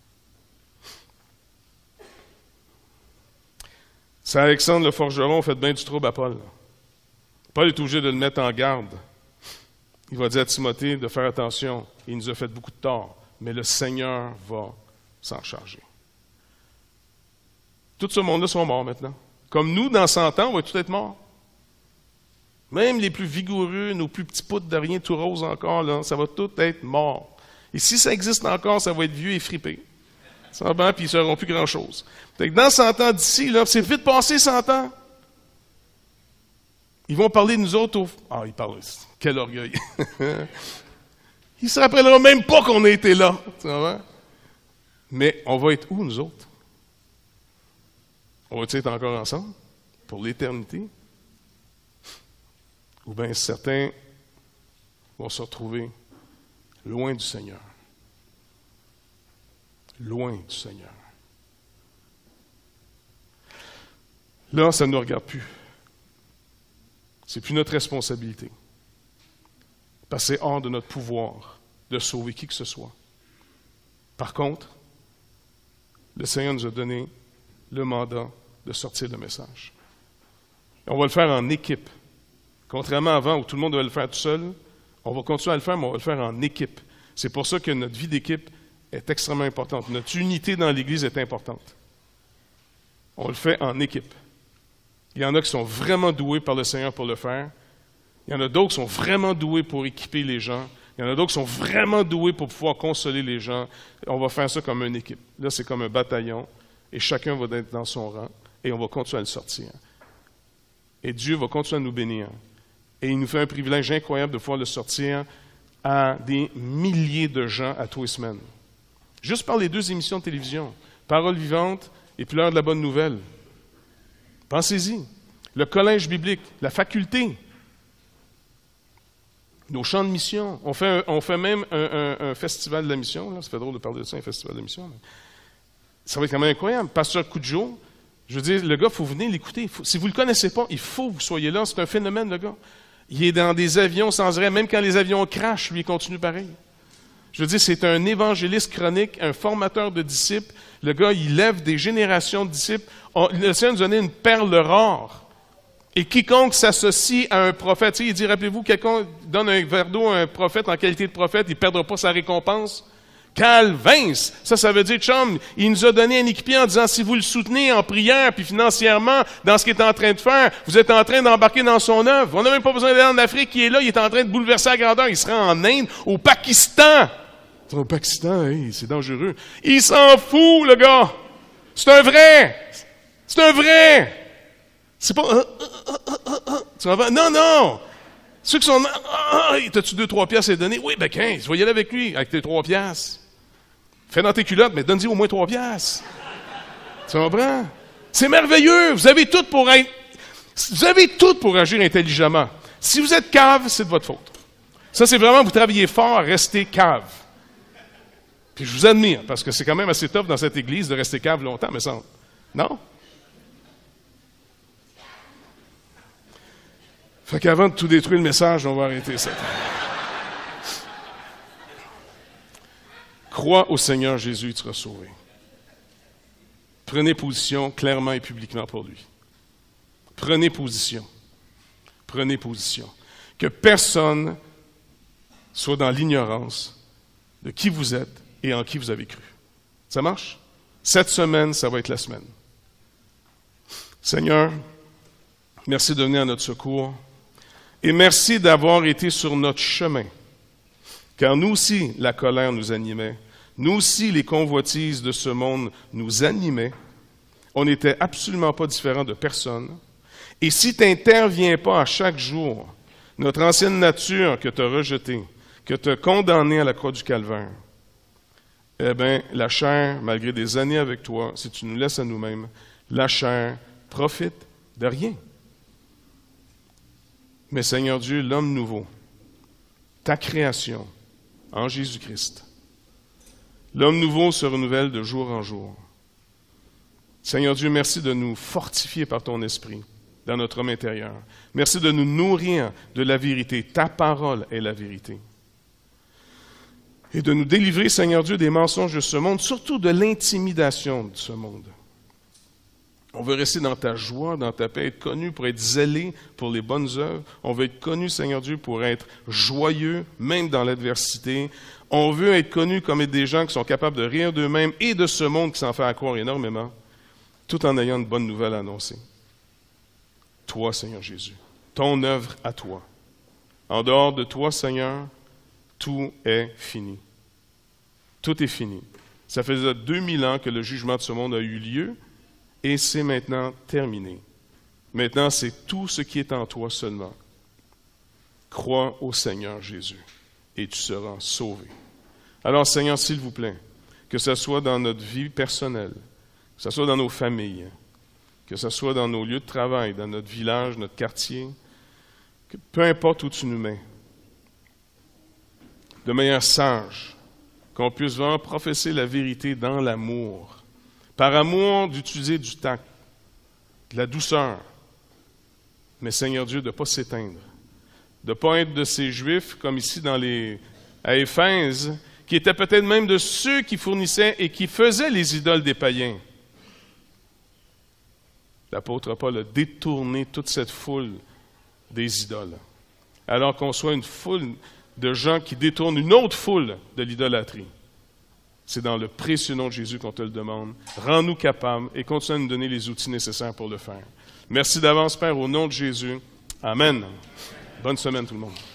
C'est Alexandre le forgeron fait bien du trouble à Paul. Paul est obligé de le mettre en garde. Il va dire à Timothée de faire attention. Il nous a fait beaucoup de tort, mais le Seigneur va s'en charger. Tout ce monde-là sont morts maintenant. Comme nous, dans cent ans, on va tout être morts. Même les plus vigoureux, nos plus petits poutres de rien tout rose encore, là, ça va tout être mort. Et si ça existe encore, ça va être vieux et fripé. Ça va, puis ils ne seront plus grand-chose. Dans cent ans d'ici, là, c'est vite passé cent ans. Ils vont parler de nous autres au... Ah, ils parlent. Quel orgueil. Ils ne se rappelleront même pas qu'on a été là. Tu vois? Mais on va être où, nous autres? On va-t-il être encore ensemble pour l'éternité? Ou bien certains vont se retrouver loin du Seigneur. Loin du Seigneur. Là, ça ne nous regarde plus. C'est plus notre responsabilité. Parce que c'est hors de notre pouvoir de sauver qui que ce soit. Par contre, le Seigneur nous a donné le mandat de sortir le message. Et on va le faire en équipe. Contrairement à avant où tout le monde devait le faire tout seul, on va continuer à le faire, mais on va le faire en équipe. C'est pour ça que notre vie d'équipe est extrêmement importante. Notre unité dans l'Église est importante. On le fait en équipe. Il y en a qui sont vraiment doués par le Seigneur pour le faire. Il y en a d'autres qui sont vraiment doués pour équiper les gens. Il y en a d'autres qui sont vraiment doués pour pouvoir consoler les gens. On va faire ça comme une équipe. Là, c'est comme un bataillon. Et chacun va être dans son rang. Et on va continuer à le sortir. Et Dieu va continuer à nous bénir. Et il nous fait un privilège incroyable de pouvoir le sortir à des milliers de gens à tous les semaines. Juste par les deux émissions de télévision, Parole vivante et puis l'heure de la bonne nouvelle. Pensez-y. Le collège biblique, la faculté, nos champs de mission. On fait, un, on fait même un, un, un festival de la mission. Là. Ça fait drôle de parler de ça, un festival de la mission. Mais ça va être quand même incroyable. Pasteur Cudjoe, je veux dire, le gars, il faut venir l'écouter. Faut, si vous ne le connaissez pas, il faut que vous soyez là. C'est un phénomène, le gars. Il est dans des avions sans arrêt. Même quand les avions crashent, lui, il continue pareil. Je veux dire, c'est un évangéliste chronique, un formateur de disciples. Le gars, il lève des générations de disciples. On, le Seigneur nous a donné une perle rare. Et quiconque s'associe à un prophète, tu sais, il dit, rappelez-vous, quelqu'un donne un verre d'eau à un prophète en qualité de prophète, il ne perdra pas sa récompense. Calvins, ça, ça veut dire, chum, il nous a donné un équipier en disant, si vous le soutenez en prière, puis financièrement, dans ce qu'il est en train de faire, vous êtes en train d'embarquer dans son œuvre. On n'a même pas besoin d'aller en Afrique, il est là, il est en train de bouleverser la grandeur. Il sera en Inde, au Pakistan. Au Pakistan, hey, c'est dangereux. Il s'en fout, le gars. C'est un vrai. C'est un vrai. C'est pas... Euh, euh, euh, euh, euh. Tu vas non, non. Ceux qui sont... Ah, t'as-tu deux, trois piastres à donner? Oui, ben quinze. Va y aller avec lui, avec tes trois piastres. Fais dans tes culottes, mais donne-y au moins trois piastres. Tu comprends? C'est merveilleux. Vous avez tout pour être... Vous avez tout pour agir intelligemment. Si vous êtes cave, c'est de votre faute. Ça, c'est vraiment, vous travaillez fort à rester cave. Puis je vous admire, parce que c'est quand même assez tough dans cette église de rester cave longtemps, me semble. Non? Fait qu'avant de tout détruire le message, on va arrêter ça. Crois au Seigneur Jésus, tu seras sauvé. Prenez position clairement et publiquement pour lui. Prenez position. Prenez position. Que personne soit dans l'ignorance de qui vous êtes et en qui vous avez cru. Ça marche? Cette semaine, ça va être la semaine. Seigneur, merci de venir à notre secours et merci d'avoir été sur notre chemin. Car nous aussi, la colère nous animait. Nous aussi, les convoitises de ce monde nous animaient. On n'était absolument pas différents de personne. Et si tu n'interviens pas à chaque jour, notre ancienne nature que tu as rejetée, que tu as condamnée à la croix du calvaire, eh bien, la chair, malgré des années avec toi, si tu nous laisses à nous-mêmes, la chair profite de rien. Mais Seigneur Dieu, l'homme nouveau, ta création en Jésus-Christ, l'homme nouveau se renouvelle de jour en jour. Seigneur Dieu, merci de nous fortifier par ton esprit dans notre homme intérieur. Merci de nous nourrir de la vérité. Ta parole est la vérité. Et de nous délivrer, Seigneur Dieu, des mensonges de ce monde, surtout de l'intimidation de ce monde. On veut rester dans ta joie, dans ta paix, être connu pour être zélé pour les bonnes œuvres. On veut être connu, Seigneur Dieu, pour être joyeux, même dans l'adversité. On veut être connu comme être des gens qui sont capables de rire d'eux-mêmes et de ce monde qui s'en fait accroire énormément, tout en ayant une bonne nouvelle à annoncer. Toi, Seigneur Jésus, ton œuvre à toi. En dehors de toi, Seigneur, tout est fini. Tout est fini. Ça faisait deux mille ans que le jugement de ce monde a eu lieu et c'est maintenant terminé. Maintenant, c'est tout ce qui est en toi seulement. Crois au Seigneur Jésus et tu seras sauvé. Alors, Seigneur, s'il vous plaît, que ce soit dans notre vie personnelle, que ce soit dans nos familles, que ce soit dans nos lieux de travail, dans notre village, notre quartier, que peu importe où tu nous mets, de manière sage, qu'on puisse vraiment professer la vérité dans l'amour. Par amour, d'utiliser du tact, de la douceur. Mais Seigneur Dieu, de ne pas s'éteindre. De ne pas être de ces Juifs, comme ici dans les, à Éphèse, qui étaient peut-être même de ceux qui fournissaient et qui faisaient les idoles des païens. L'apôtre Paul a détourné toute cette foule des idoles. Alors qu'on soit une foule de gens qui détournent une autre foule de l'idolâtrie. C'est dans le précieux nom de Jésus qu'on te le demande. Rends-nous capables et continue à nous donner les outils nécessaires pour le faire. Merci d'avance, Père, au nom de Jésus. Amen. Bonne semaine, tout le monde.